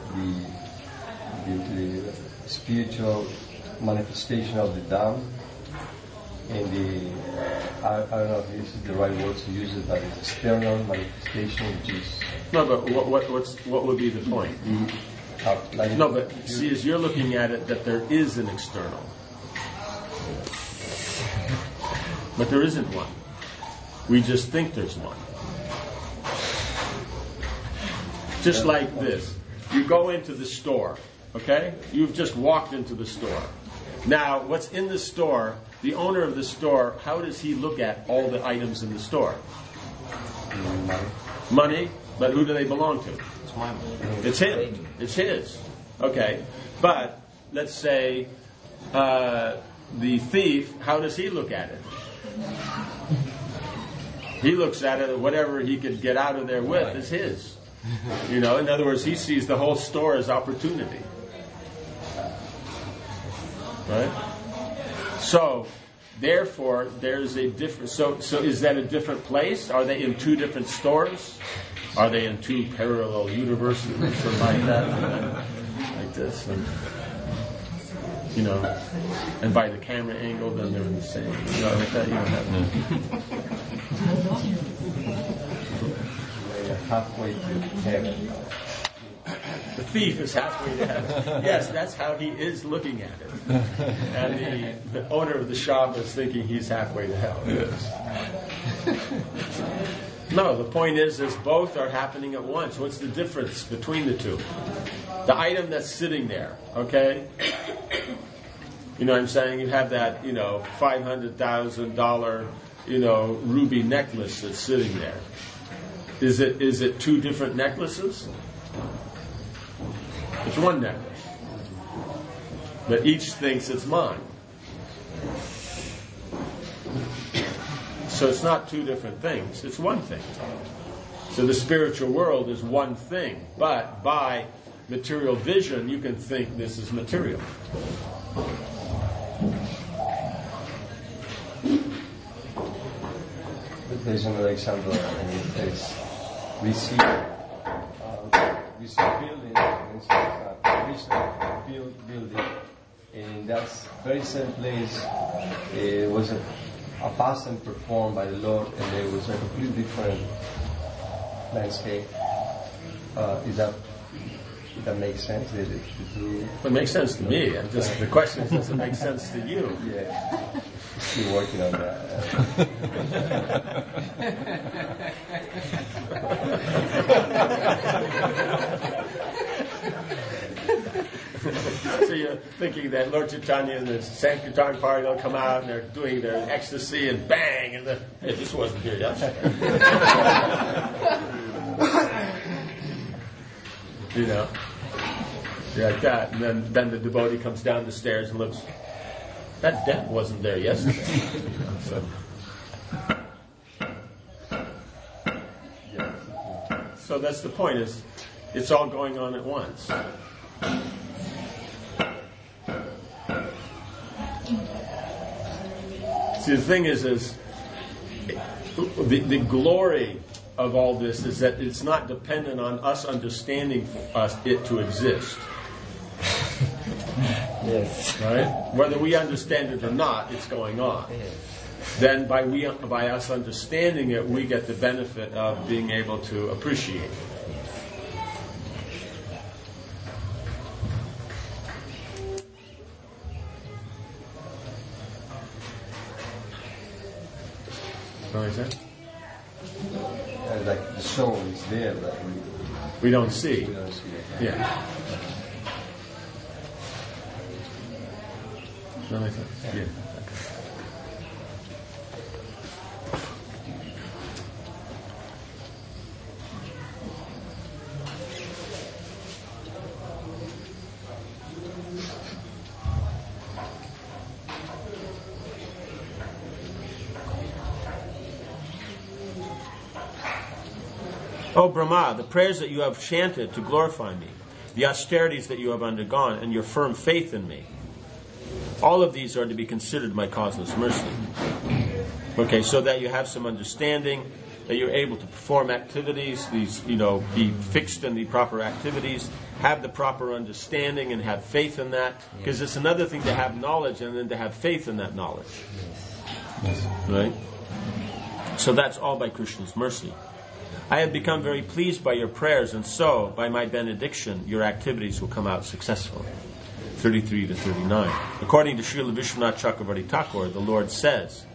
the spiritual manifestation of the Dham and the, I don't know if this is the right word to use it, but the external manifestation, which is... No, but what would be the point? No, but see, as you're looking at it, that there is an external. But there isn't one. We just think there's one. Just like this. You go into the store, okay? You've just walked into the store. Now, what's in the store, the owner of the store, how does he look at all the items in the store? Money, but who do they belong to? It's my money. It's him. It's his. Okay. But let's say the thief, how does he look at it? He looks at it, whatever he could get out of there with is his. In other words, he sees the whole store as opportunity. Right? So, therefore, there's a different... So is that a different place? Are they in two different stores? Are they in two parallel universes or something like that? Like this. And by the camera angle, then they're in the same. Like that, you don't have halfway to heaven. The thief is halfway to heaven. Yes, that's how he is looking at it. And the owner of the shop is thinking he's halfway to hell. Yes. No, the point is both are happening at once. What's the difference between the two? The item that's sitting there, okay? You know what I'm saying? You have that, $500,000, ruby necklace that's sitting there. Is it two different necklaces? It's one necklace. But each thinks it's mine. So it's not two different things, it's one thing. So the spiritual world is one thing, but by material vision you can think this is material. There's another example. We see buildings, for instance, a building, and in that very same place it was a pattern performed by the Lord, and there was a completely different landscape. That makes sense? It makes sense to me. The question is, does it make sense to you? Yeah. Still working on that. So you're thinking that Lord Chaitanya and the Sankirtan party, they'll come out and they're doing their ecstasy and bang, and hey, this wasn't here yesterday. Like that. And then the devotee comes down the stairs and looks, that deck wasn't there yesterday. So So that's the point, is it's all going on at once. See, the thing is the glory of all this is that it's not dependent on us understanding it to exist. Yes. Right? Whether we understand it or not, it's going on. Yes. Then by us understanding it, we get the benefit of being able to appreciate it. What is that? Like the soul is there, but We don't see. we don't see it. Yeah. That makes sense? Yeah. O Brahma, the prayers that you have chanted to glorify me, the austerities that you have undergone, and your firm faith in me, all of these are to be considered my causeless mercy. Okay, so that you have some understanding, that you're able to perform activities, these, be fixed in the proper activities, have the proper understanding and have faith in that. Because it's another thing to have knowledge and then to have faith in that knowledge. Yes. Right? So that's all by Krishna's mercy. I have become very pleased by your prayers, and so, by my benediction, your activities will come out successful. 33 to 39. According to Srila Vishwanath Chakravarti Thakur, the Lord says,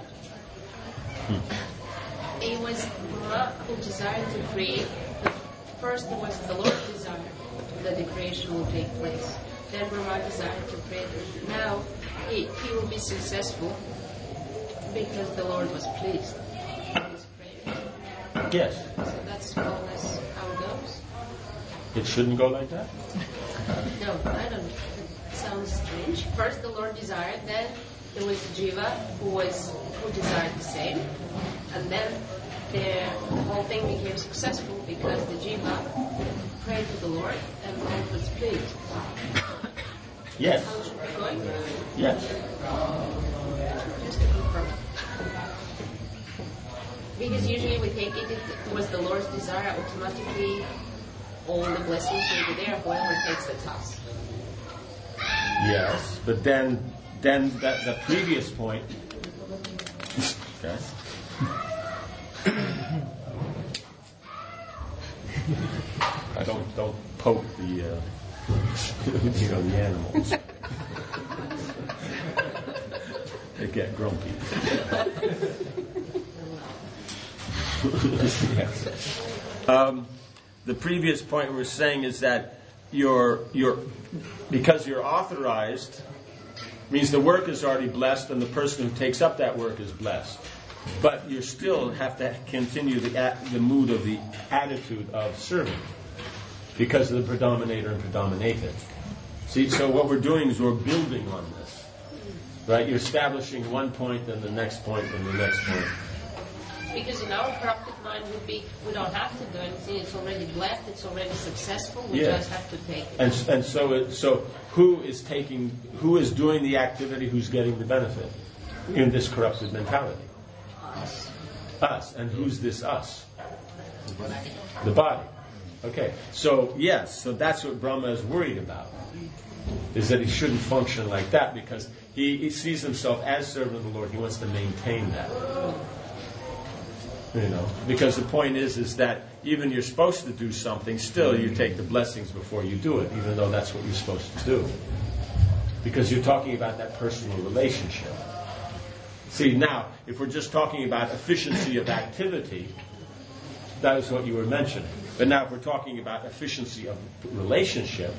It was Brahma who desired to create. First, it was the Lord's desire that the creation will take place. Then Brahma desired to create. Now, he will be successful because the Lord was pleased with his prayer. yes, So that's more or less how it goes. it shouldn't go like that. No, I don't know. It sounds strange. First the Lord desired, then there was Jiva who desired the same, and then the whole thing became successful because the Jiva prayed to the Lord and the Lord was pleased. Yes, How should we going? yes. Just to confirm. Because usually we take it, if it was the Lord's desire, automatically all the blessings will be there, whoever takes the task. Yes, but then that the previous point. Okay. Don't poke the the animals. They get grumpy. The previous point we were saying is that because you're authorized means the work is already blessed and the person who takes up that work is blessed. But you still have to continue the mood of the attitude of serving because of the predominator and predominated. See, so what we're doing is we're building on this. Right? You're establishing one point, then the next point, and the next point. Because in our corrupted mind would be, we don't have to do anything, it's already blessed, it's already successful, we just have to take it. And so who is doing the activity, who's getting the benefit in this corrupted mentality? Us. And who's this us? The body. Okay. So yes, so that's what Brahma is worried about. Is that he shouldn't function like that because he sees himself as servant of the Lord. He wants to maintain that. Because the point is that even you're supposed to do something, still you take the blessings before you do it, even though that's what you're supposed to do. Because you're talking about that personal relationship. See, now, if we're just talking about efficiency of activity, that is what you were mentioning. But now if we're talking about efficiency of relationship,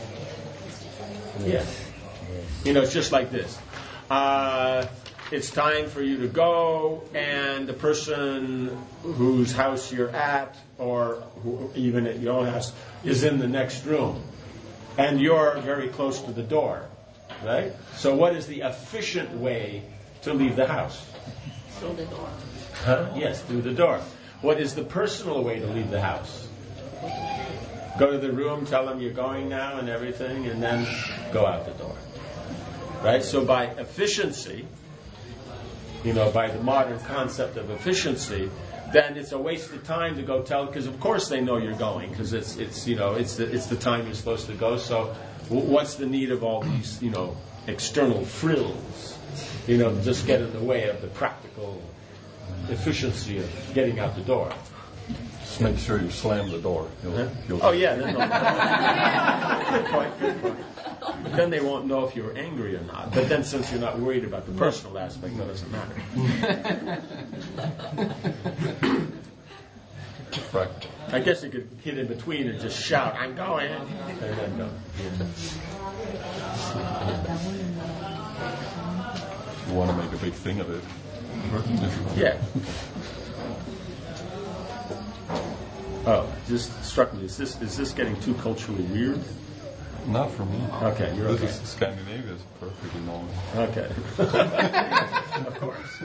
it's just like this. It's time for you to go, and the person whose house you're at, or even at your own house, is in the next room. And you're very close to the door, right? So what is the efficient way to leave the house? Through the door. Yes, through the door. What is the personal way to leave the house? Go to the room, tell them you're going now and everything, and then go out the door. Right? So by efficiency, by the modern concept of efficiency, then it's a waste of time to go tell, because of course they know you're going, because it's the time you're supposed to go. So what's the need of all these external frills? Just get in the way of the practical efficiency of getting out the door. Just make sure you slam the door. Oh yeah. Good point. But then they won't know if you're angry or not. But then since you're not worried about the personal aspect, that doesn't matter. Right. I guess you could hit in between and just shout, "I'm going," and then go. You want to make a big thing of it. Yeah. Oh, just struck me. Is this getting too culturally weird? Not for me. Okay, you're okay. Scandinavia is perfectly normal. Okay. Of course.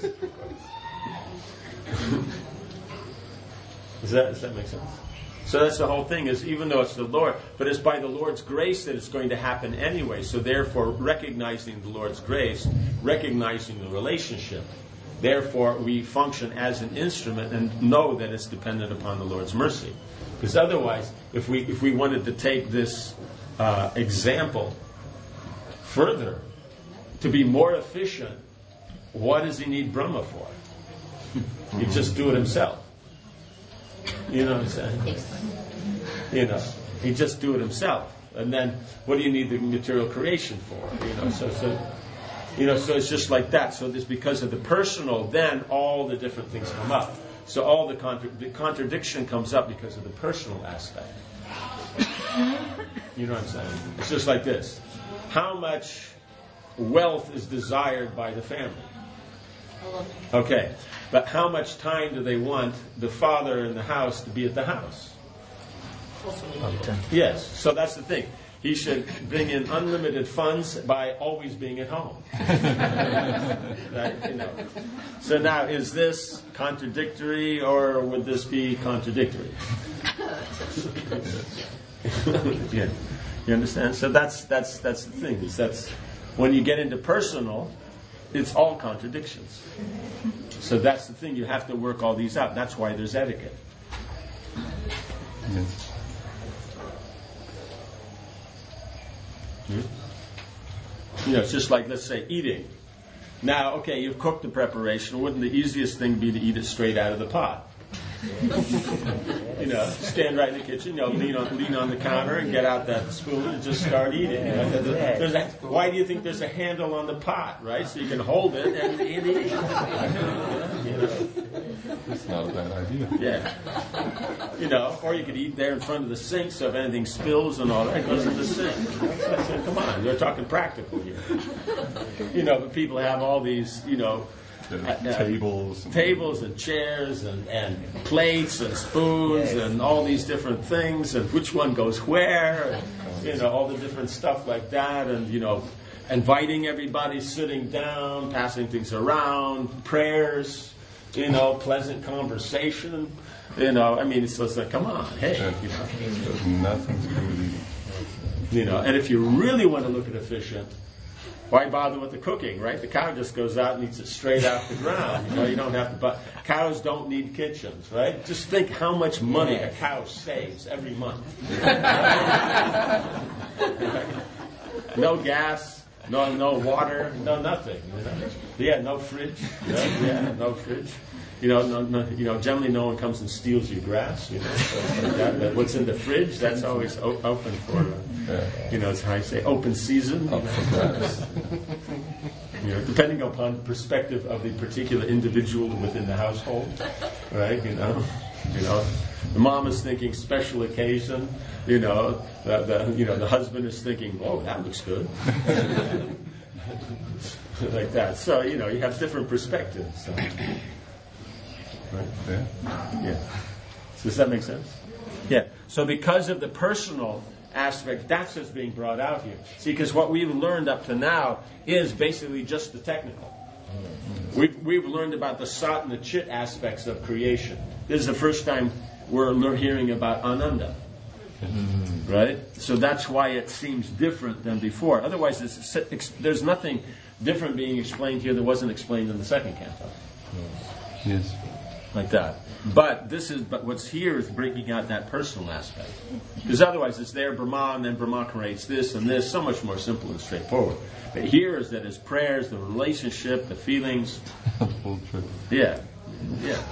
Does that make sense? So that's the whole thing, is even though it's the Lord, but it's by the Lord's grace that it's going to happen anyway. So therefore, recognizing the Lord's grace, recognizing the relationship, therefore we function as an instrument and know that it's dependent upon the Lord's mercy. Because otherwise, if we wanted to take this example further, to be more efficient, what does he need Brahma for? He'd just do it himself. You know what I'm saying? He'd just do it himself. And then, what do you need the material creation for? So it's just like that. So this, because of the personal, then all the different things come up. So all the contradiction comes up because of the personal aspect. You know what I'm saying? It's just like this. How much wealth is desired by the family? Okay. But how much time do they want the father in the house to be at the house? Yes. So that's the thing. He should bring in unlimited funds by always being at home. Right? So now, is this contradictory, or would this be contradictory? Yeah. You understand? So that's the thing. That's when you get into personal, it's all contradictions. So that's the thing. You have to work all these out. That's why there's etiquette. Yes. It's just like, let's say, eating. Now, okay, you've cooked the preparation. Wouldn't the easiest thing be to eat it straight out of the pot? Stand right in the kitchen, lean on the counter and get out that spoon and just start eating. Why do you think there's a handle on the pot, right? So you can hold it and eat. That's not a bad idea. Yeah. Or you could eat there in front of the sink, so if anything spills and all that goes in the sink. So, come on, we're talking practical here. But people have all these, tables and chairs and plates and spoons and all these different things, and which one goes where, and all the different stuff like that, and inviting everybody, sitting down, passing things around, prayers, pleasant conversation, it's like, come on, hey, Nothing to do with eating. And if you really want to look at efficient, why bother with the cooking, right? The cow just goes out and eats it straight off the ground. You don't have to. But cows don't need kitchens, right? Just think how much money a cow saves every month. No gas, no water, no nothing. Yeah, no fridge. Yeah, no fridge. Generally no one comes and steals your grass. So that what's in the fridge, that's always open for. It's how you say, open season. Depending upon the perspective of the particular individual within the household, right? The mom is thinking special occasion. The husband is thinking, oh, that looks good, like that. So you have different perspectives. So. Right. Yeah. Does that make sense? Yeah. So because of the personal aspect, that's what's being brought out here. See, because what we've learned up to now is basically just the technical. We've learned about the sat and the chit aspects of creation. This is the first time we're hearing about Ananda. Right? So that's why it seems different than before. Otherwise, there's nothing different being explained here that wasn't explained in the second canto. Yes. Like that. But what's here is bringing out that personal aspect. Because otherwise it's there, Brahma, and then Brahma creates this and this, so much more simple and straightforward. But here is that his prayers, the relationship, the feelings. Full truth. Yeah. Yeah.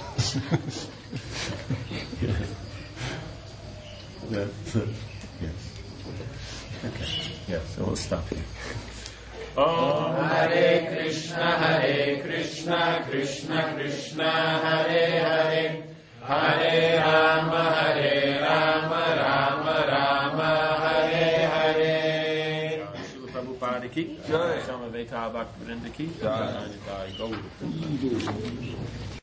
Yes. Okay. Yeah, so we'll stop here. Om Hare Krishna, Krishna Krishna, Hare Hare, Hare Rama, Rama Rama, Hare Hare. Srila Prabhupada ki jai. Samaveta Bhaktivinoda ki jai.